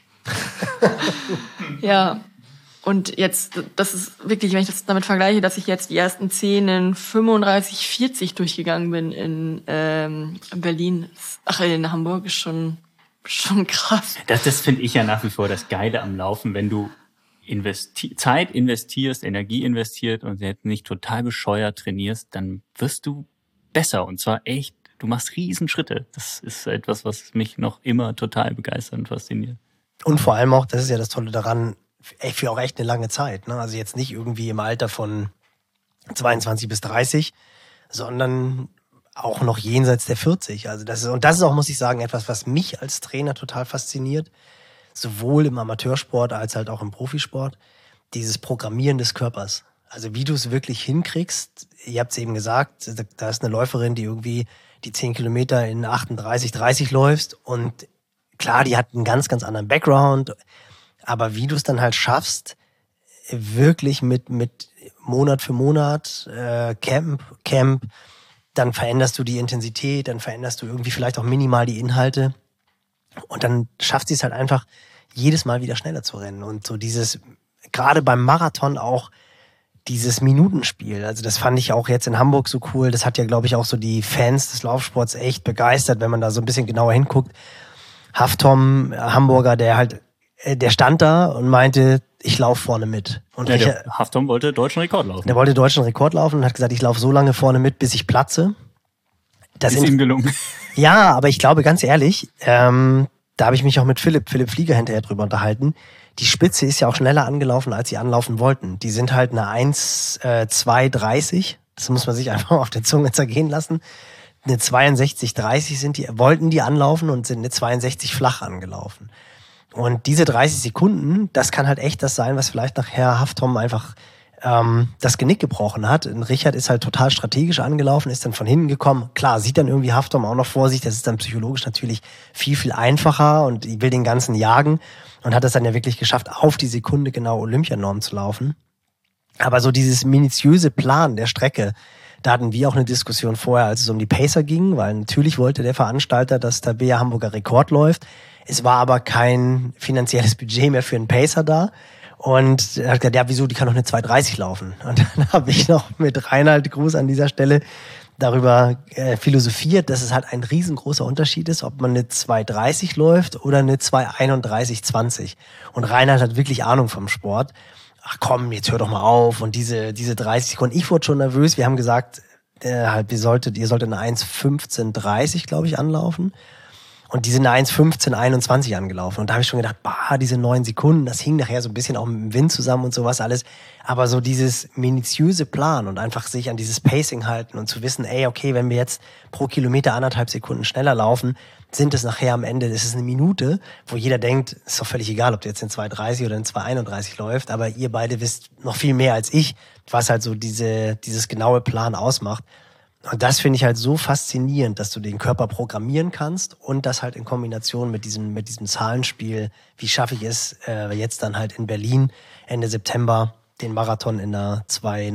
Ja. Und jetzt, das ist wirklich, wenn ich das damit vergleiche, dass ich jetzt die ersten 10 in 35,40 durchgegangen bin in Berlin. In Hamburg ist schon krass. Das finde ich ja nach wie vor das Geile am Laufen, wenn du Zeit investierst, Energie investiert und jetzt nicht total bescheuert trainierst, dann wirst du besser. Und zwar echt, du machst Riesenschritte. Das ist etwas, was mich noch immer total begeistert und fasziniert. Und vor allem auch, das ist ja das Tolle daran, für auch echt eine lange Zeit. Ne? Also jetzt nicht irgendwie im Alter von 22 bis 30, sondern auch noch jenseits der 40. Also das ist auch, muss ich sagen, etwas, was mich als Trainer total fasziniert, sowohl im Amateursport als halt auch im Profisport, dieses Programmieren des Körpers. Also wie du es wirklich hinkriegst, ihr habt es eben gesagt, da ist eine Läuferin, die irgendwie die 10 Kilometer in 38:30 läufst und klar, die hat einen ganz, ganz anderen Background, aber wie du es dann halt schaffst, wirklich mit Monat für Monat, Camp, dann veränderst du die Intensität, dann veränderst du irgendwie vielleicht auch minimal die Inhalte und dann schafft sie es halt einfach, jedes Mal wieder schneller zu rennen und so dieses, gerade beim Marathon auch, dieses Minutenspiel, also das fand ich auch jetzt in Hamburg so cool, das hat ja, glaube ich, auch so die Fans des Laufsports echt begeistert, wenn man da so ein bisschen genauer hinguckt. Haftom, Hamburger, der stand da und meinte, ich laufe vorne mit. Und ja, der Haftom wollte deutschen Rekord laufen. Der wollte deutschen Rekord laufen und hat gesagt, ich laufe so lange vorne mit, bis ich platze. Das ist ihm gelungen. Ja, aber ich glaube, ganz ehrlich, da habe ich mich auch mit Philipp Flieger hinterher drüber unterhalten. Die Spitze ist ja auch schneller angelaufen, als sie anlaufen wollten. Die sind halt eine 1:2:30. Das muss man sich einfach auf der Zunge zergehen lassen. Eine 62:30 wollten die anlaufen und sind eine 62 flach angelaufen. Und diese 30 Sekunden, das kann halt echt das sein, was vielleicht nachher Haftom einfach das Genick gebrochen hat. Und Richard ist halt total strategisch angelaufen, ist dann von hinten gekommen. Klar, sieht dann irgendwie Haftom auch noch vor sich. Das ist dann psychologisch natürlich viel, viel einfacher und will den ganzen jagen und hat es dann ja wirklich geschafft, auf die Sekunde genau Olympianorm zu laufen. Aber so dieses minutiöse Plan der Strecke, da hatten wir auch eine Diskussion vorher, als es um die Pacer ging, weil natürlich wollte der Veranstalter, dass Tabea Hamburger Rekord läuft. Es war aber kein finanzielles Budget mehr für einen Pacer da. Und er hat gesagt, ja, wieso, die kann doch eine 2:30 laufen. Und dann habe ich noch mit Reinhard, Gruß an dieser Stelle, darüber philosophiert, dass es halt ein riesengroßer Unterschied ist, ob man eine 2:30 läuft oder eine 2:31:20. Und Reinhard hat wirklich Ahnung vom Sport. Ach komm, jetzt hör doch mal auf. Und diese 30 Sekunden, ich wurde schon nervös. Wir haben gesagt, ihr solltet eine 1:15:30, glaube ich, anlaufen. Und die sind eine 1:15:21 angelaufen. Und da habe ich schon gedacht, diese 9 Sekunden, das hing nachher so ein bisschen auch mit dem Wind zusammen und sowas alles. Aber so dieses minutiöse Plan und einfach sich an dieses Pacing halten und zu wissen, okay, wenn wir jetzt pro Kilometer 1,5 Sekunden schneller laufen, sind es nachher am Ende, das ist eine Minute, wo jeder denkt, ist doch völlig egal, ob du jetzt in 2:30 oder in 2:31 läuft, aber ihr beide wisst noch viel mehr als ich, was halt so dieses genaue Plan ausmacht. Und das finde ich halt so faszinierend, dass du den Körper programmieren kannst und das halt in Kombination mit diesem Zahlenspiel, wie schaffe ich es, jetzt dann halt in Berlin Ende September den Marathon in einer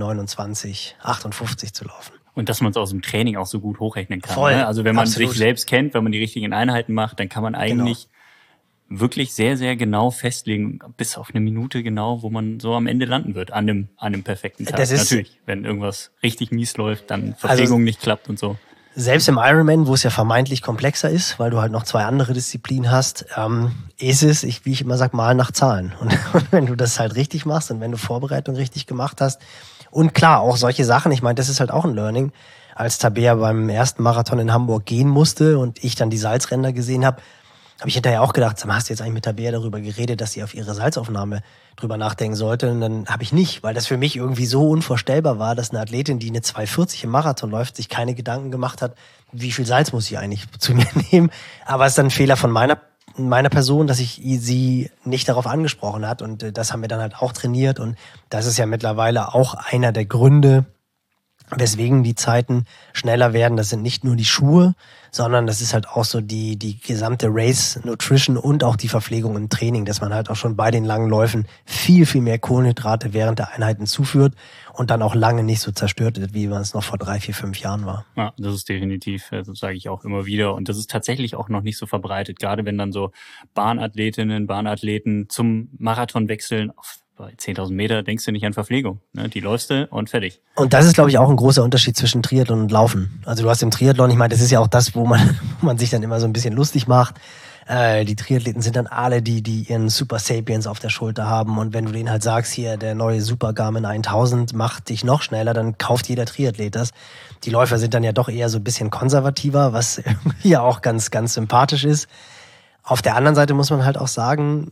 2:29:58 zu laufen. Und dass man es aus dem Training auch so gut hochrechnen kann. Voll, ne? Also wenn man absolut. sich selbst kennt, wenn man die richtigen Einheiten macht, dann kann man eigentlich wirklich sehr, sehr genau festlegen, bis auf eine Minute genau, wo man so am Ende landen wird, an einem perfekten Tag. Das ist natürlich, wenn irgendwas richtig mies läuft, dann Verpflegung nicht klappt und so. Selbst im Ironman, wo es ja vermeintlich komplexer ist, weil du halt noch 2 andere Disziplinen hast, ist es, wie ich immer sage, mal nach Zahlen. Und wenn du das halt richtig machst und wenn du Vorbereitung richtig gemacht hast und klar, auch solche Sachen, ich meine, das ist halt auch ein Learning, als Tabea beim ersten Marathon in Hamburg gehen musste und ich dann die Salzränder gesehen habe ich hinterher auch gedacht, hast du jetzt eigentlich mit Tabea darüber geredet, dass sie auf ihre Salzaufnahme drüber nachdenken sollte? Und dann habe ich nicht, weil das für mich irgendwie so unvorstellbar war, dass eine Athletin, die eine 2:40 im Marathon läuft, sich keine Gedanken gemacht hat, wie viel Salz muss ich eigentlich zu mir nehmen. Aber es ist dann ein Fehler von meiner Person, dass ich sie nicht darauf angesprochen hat. Und das haben wir dann halt auch trainiert. Und das ist ja mittlerweile auch einer der Gründe, weswegen die Zeiten schneller werden. Das sind nicht nur die Schuhe, sondern das ist halt auch so die gesamte Race Nutrition und auch die Verpflegung im Training, dass man halt auch schon bei den langen Läufen viel, viel mehr Kohlenhydrate während der Einheiten zuführt und dann auch lange nicht so zerstört wird, wie man es noch vor 3, 4, 5 Jahren war. Ja, das ist definitiv, das sage ich auch immer wieder. Und das ist tatsächlich auch noch nicht so verbreitet, gerade wenn dann so Bahnathleten zum Marathon wechseln. Bei 10.000 Meter denkst du nicht an Verpflegung. Ne? Die läufst du und fertig. Und das ist, glaube ich, auch ein großer Unterschied zwischen Triathlon und Laufen. Also du hast im Triathlon, ich meine, das ist ja auch das, wo man sich dann immer so ein bisschen lustig macht. Die Triathleten sind dann alle, die ihren Super Sapiens auf der Schulter haben. Und wenn du denen halt sagst, hier, der neue Super Garmin 1000 macht dich noch schneller, dann kauft jeder Triathlet das. Die Läufer sind dann ja doch eher so ein bisschen konservativer, was irgendwie ja auch ganz, ganz sympathisch ist. Auf der anderen Seite muss man halt auch sagen,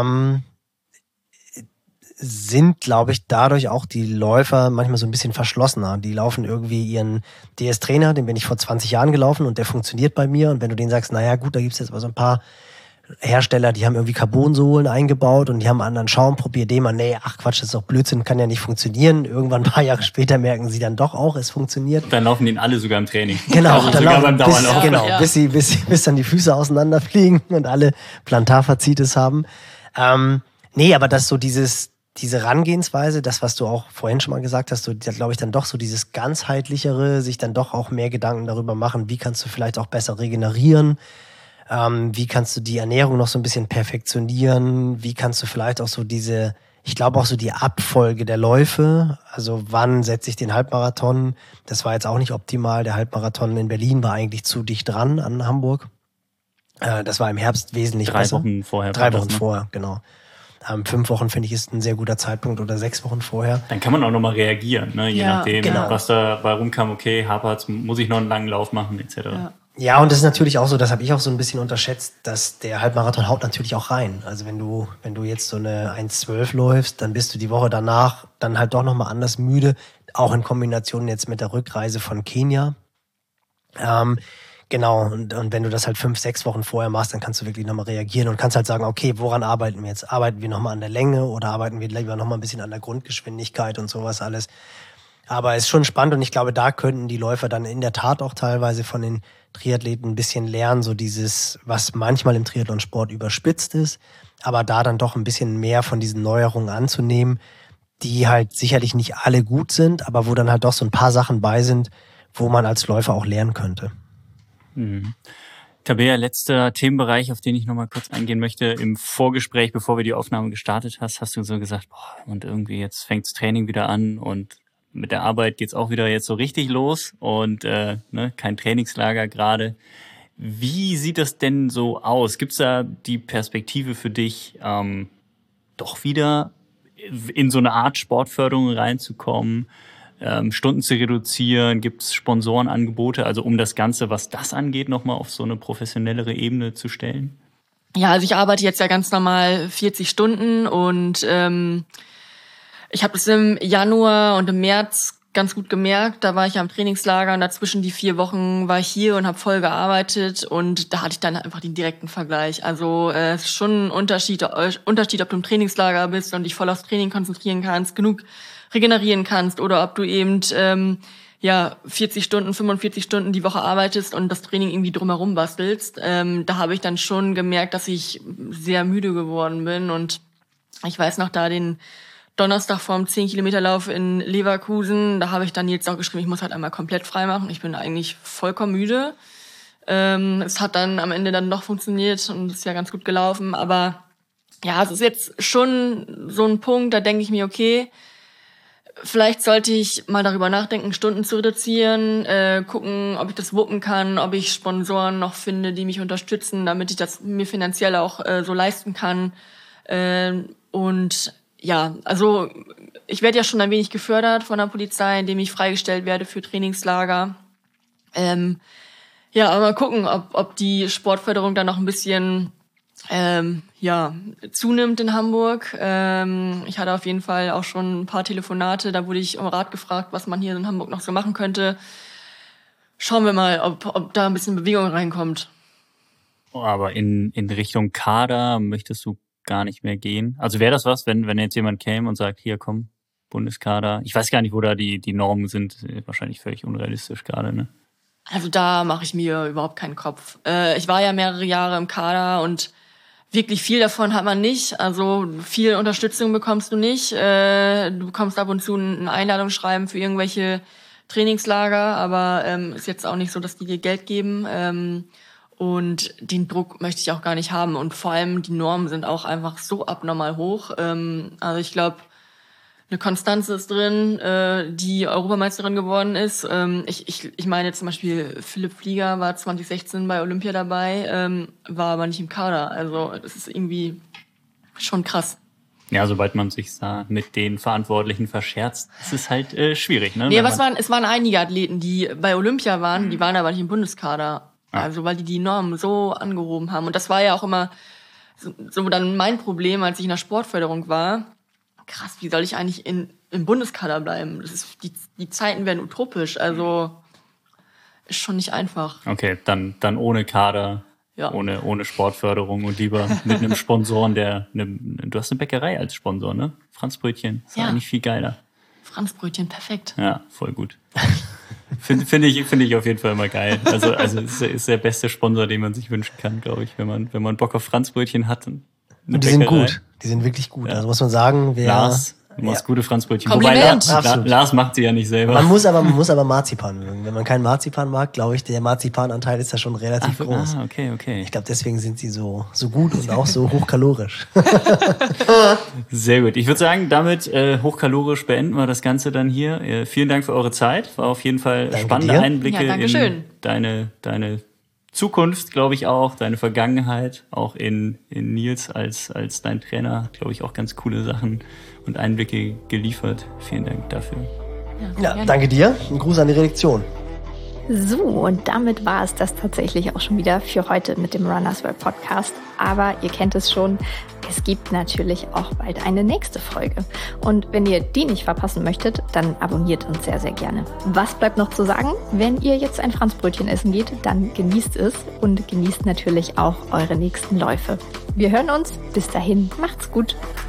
sind, glaube ich, dadurch auch die Läufer manchmal so ein bisschen verschlossener. Die laufen irgendwie ihren DS-Trainer, den bin ich vor 20 Jahren gelaufen und der funktioniert bei mir. Und wenn du denen sagst, naja gut, da gibt's jetzt aber so ein paar Hersteller, die haben irgendwie Carbonsohlen eingebaut und die haben einen anderen Schaum, probiert den mal, nee, ach Quatsch, das ist doch Blödsinn, kann ja nicht funktionieren. Irgendwann ein paar Jahre später merken sie dann doch auch, es funktioniert. Und dann laufen die alle sogar im Training. Genau, also dann sogar laufen beim Dauerlauf. Ja. bis dann die Füße auseinanderfliegen und alle Plantarfaszitis haben. Nee, aber das so diese Herangehensweise, das, was du auch vorhin schon mal gesagt hast, so, glaube ich, dann doch so dieses ganzheitlichere, sich dann doch auch mehr Gedanken darüber machen, wie kannst du vielleicht auch besser regenerieren, wie kannst du die Ernährung noch so ein bisschen perfektionieren, wie kannst du vielleicht auch so ich glaube auch so die Abfolge der Läufe, also wann setze ich den Halbmarathon, das war jetzt auch nicht optimal, der Halbmarathon in Berlin war eigentlich zu dicht dran an Hamburg, das war im Herbst wesentlich besser. 3 Wochen vorher. 3 Wochen vorher, genau. 5 Wochen finde ich ist ein sehr guter Zeitpunkt oder 6 Wochen vorher. Dann kann man auch nochmal reagieren, ne? Je nachdem, genau. was da bei rumkam, okay, hapert's, muss ich noch einen langen Lauf machen, etc. Ja, und das ist natürlich auch so, das habe ich auch so ein bisschen unterschätzt, dass der Halbmarathon haut natürlich auch rein. Also wenn du jetzt so eine 1,12 läufst, dann bist du die Woche danach dann halt doch nochmal anders müde, auch in Kombination jetzt mit der Rückreise von Kenia. Genau, und wenn du das halt 5, 6 Wochen vorher machst, dann kannst du wirklich nochmal reagieren und kannst halt sagen, okay, woran arbeiten wir jetzt? Arbeiten wir nochmal an der Länge oder arbeiten wir lieber nochmal ein bisschen an der Grundgeschwindigkeit und sowas alles? Aber es ist schon spannend und ich glaube, da könnten die Läufer dann in der Tat auch teilweise von den Triathleten ein bisschen lernen, so dieses, was manchmal im Triathlonsport überspitzt ist, aber da dann doch ein bisschen mehr von diesen Neuerungen anzunehmen, die halt sicherlich nicht alle gut sind, aber wo dann halt doch so ein paar Sachen bei sind, wo man als Läufer auch lernen könnte. Tabea, letzter Themenbereich, auf den ich nochmal kurz eingehen möchte. Im Vorgespräch, bevor wir die Aufnahme gestartet hast du so gesagt, und irgendwie jetzt fängt's Training wieder an und mit der Arbeit geht's auch wieder jetzt so richtig los und kein Trainingslager gerade. Wie sieht das denn so aus? Gibt's da die Perspektive für dich, doch wieder in so eine Art Sportförderung reinzukommen? Stunden zu reduzieren, gibt es Sponsorenangebote, also um das Ganze, was das angeht, nochmal auf so eine professionellere Ebene zu stellen? Ja, also ich arbeite jetzt ja ganz normal 40 Stunden und ich habe es im Januar und im März ganz gut gemerkt. Da war ich am Trainingslager und dazwischen die 4 Wochen war ich hier und habe voll gearbeitet und da hatte ich dann einfach den direkten Vergleich. Also es ist schon ein Unterschied, ob du im Trainingslager bist und dich voll aufs Training konzentrieren kannst, genug regenerieren kannst oder ob du eben 40 Stunden, 45 Stunden die Woche arbeitest und das Training irgendwie drumherum bastelst. Da habe ich dann schon gemerkt, dass ich sehr müde geworden bin und ich weiß noch, da den Donnerstag vorm 10-Kilometer-Lauf in Leverkusen, da habe ich dann jetzt auch geschrieben, ich muss halt einmal komplett frei machen. Ich bin eigentlich vollkommen müde. Es hat dann am Ende dann doch funktioniert und ist ja ganz gut gelaufen, aber ja, es ist jetzt schon so ein Punkt, da denke ich mir, okay, vielleicht sollte ich mal darüber nachdenken, Stunden zu reduzieren, gucken, ob ich das wuppen kann, ob ich Sponsoren noch finde, die mich unterstützen, damit ich das mir finanziell auch so leisten kann. Und ja, also ich werde ja schon ein wenig gefördert von der Polizei, indem ich freigestellt werde für Trainingslager. Aber mal gucken, ob die Sportförderung dann noch ein bisschen zunimmt in Hamburg. Ich hatte auf jeden Fall auch schon ein paar Telefonate, da wurde ich um Rat gefragt, was man hier in Hamburg noch so machen könnte. Schauen wir mal, ob da ein bisschen Bewegung reinkommt. Aber in Richtung Kader möchtest du gar nicht mehr gehen? Also wäre das was, wenn jetzt jemand käme und sagt, hier komm, Bundeskader. Ich weiß gar nicht, wo da die Normen sind. Wahrscheinlich völlig unrealistisch gerade, ne? Also da mache ich mir überhaupt keinen Kopf. Ich war ja mehrere Jahre im Kader und wirklich viel davon hat man nicht. Also viel Unterstützung bekommst du nicht. Du bekommst ab und zu ein Einladungsschreiben für irgendwelche Trainingslager, aber ist jetzt auch nicht so, dass die dir Geld geben. Und den Druck möchte ich auch gar nicht haben. Und vor allem die Normen sind auch einfach so abnormal hoch. Also ich glaube, eine Konstanze ist drin, die Europameisterin geworden ist. Ich meine jetzt zum Beispiel, Philipp Flieger war 2016 bei Olympia dabei, war aber nicht im Kader. Also das ist irgendwie schon krass. Ja, sobald man sich da mit den Verantwortlichen verscherzt, ist es halt schwierig, ne? Nee, es waren einige Athleten, die bei Olympia waren, die waren aber nicht im Bundeskader. Also weil die Normen so angehoben haben. Und das war ja auch immer so dann mein Problem, als ich in der Sportförderung war. Krass, wie soll ich eigentlich im Bundeskader bleiben? Die Zeiten werden utopisch, also ist schon nicht einfach. Okay, dann ohne Kader. Ja. Ohne Sportförderung und lieber mit einem Sponsoren, du hast eine Bäckerei als Sponsor, ne? Franzbrötchen, ist eigentlich viel geiler. Franzbrötchen, perfekt. Ja, voll gut. Finde ich auf jeden Fall immer geil. Also ist der beste Sponsor, den man sich wünschen kann, glaube ich, wenn man Bock auf Franzbrötchen hat. Und die sind gut. Die sind wirklich gut. Ja. Also muss man sagen, Lars, du machst gute Franzbrötchen. Kompliment. Wobei Lars macht sie ja nicht selber. Man muss aber Marzipan mögen. Wenn man keinen Marzipan mag, glaube ich, der Marzipananteil ist da schon relativ groß. Okay. Ich glaube, deswegen sind sie so gut und auch so hochkalorisch. Sehr gut. Ich würde sagen, damit hochkalorisch beenden wir das Ganze dann hier. Vielen Dank für eure Zeit. War auf jeden Fall spannende Einblicke in deine Zukunft, glaube ich auch, deine Vergangenheit, auch in Nils als dein Trainer, glaube ich, auch ganz coole Sachen und Einblicke geliefert. Vielen Dank dafür. Ja, danke dir. Ein Gruß an die Redaktion. So, und damit war es das tatsächlich auch schon wieder für heute mit dem Runners World Podcast. Aber ihr kennt es schon, es gibt natürlich auch bald eine nächste Folge. Und wenn ihr die nicht verpassen möchtet, dann abonniert uns sehr, sehr gerne. Was bleibt noch zu sagen? Wenn ihr jetzt ein Franzbrötchen essen geht, dann genießt es und genießt natürlich auch eure nächsten Läufe. Wir hören uns. Bis dahin, macht's gut.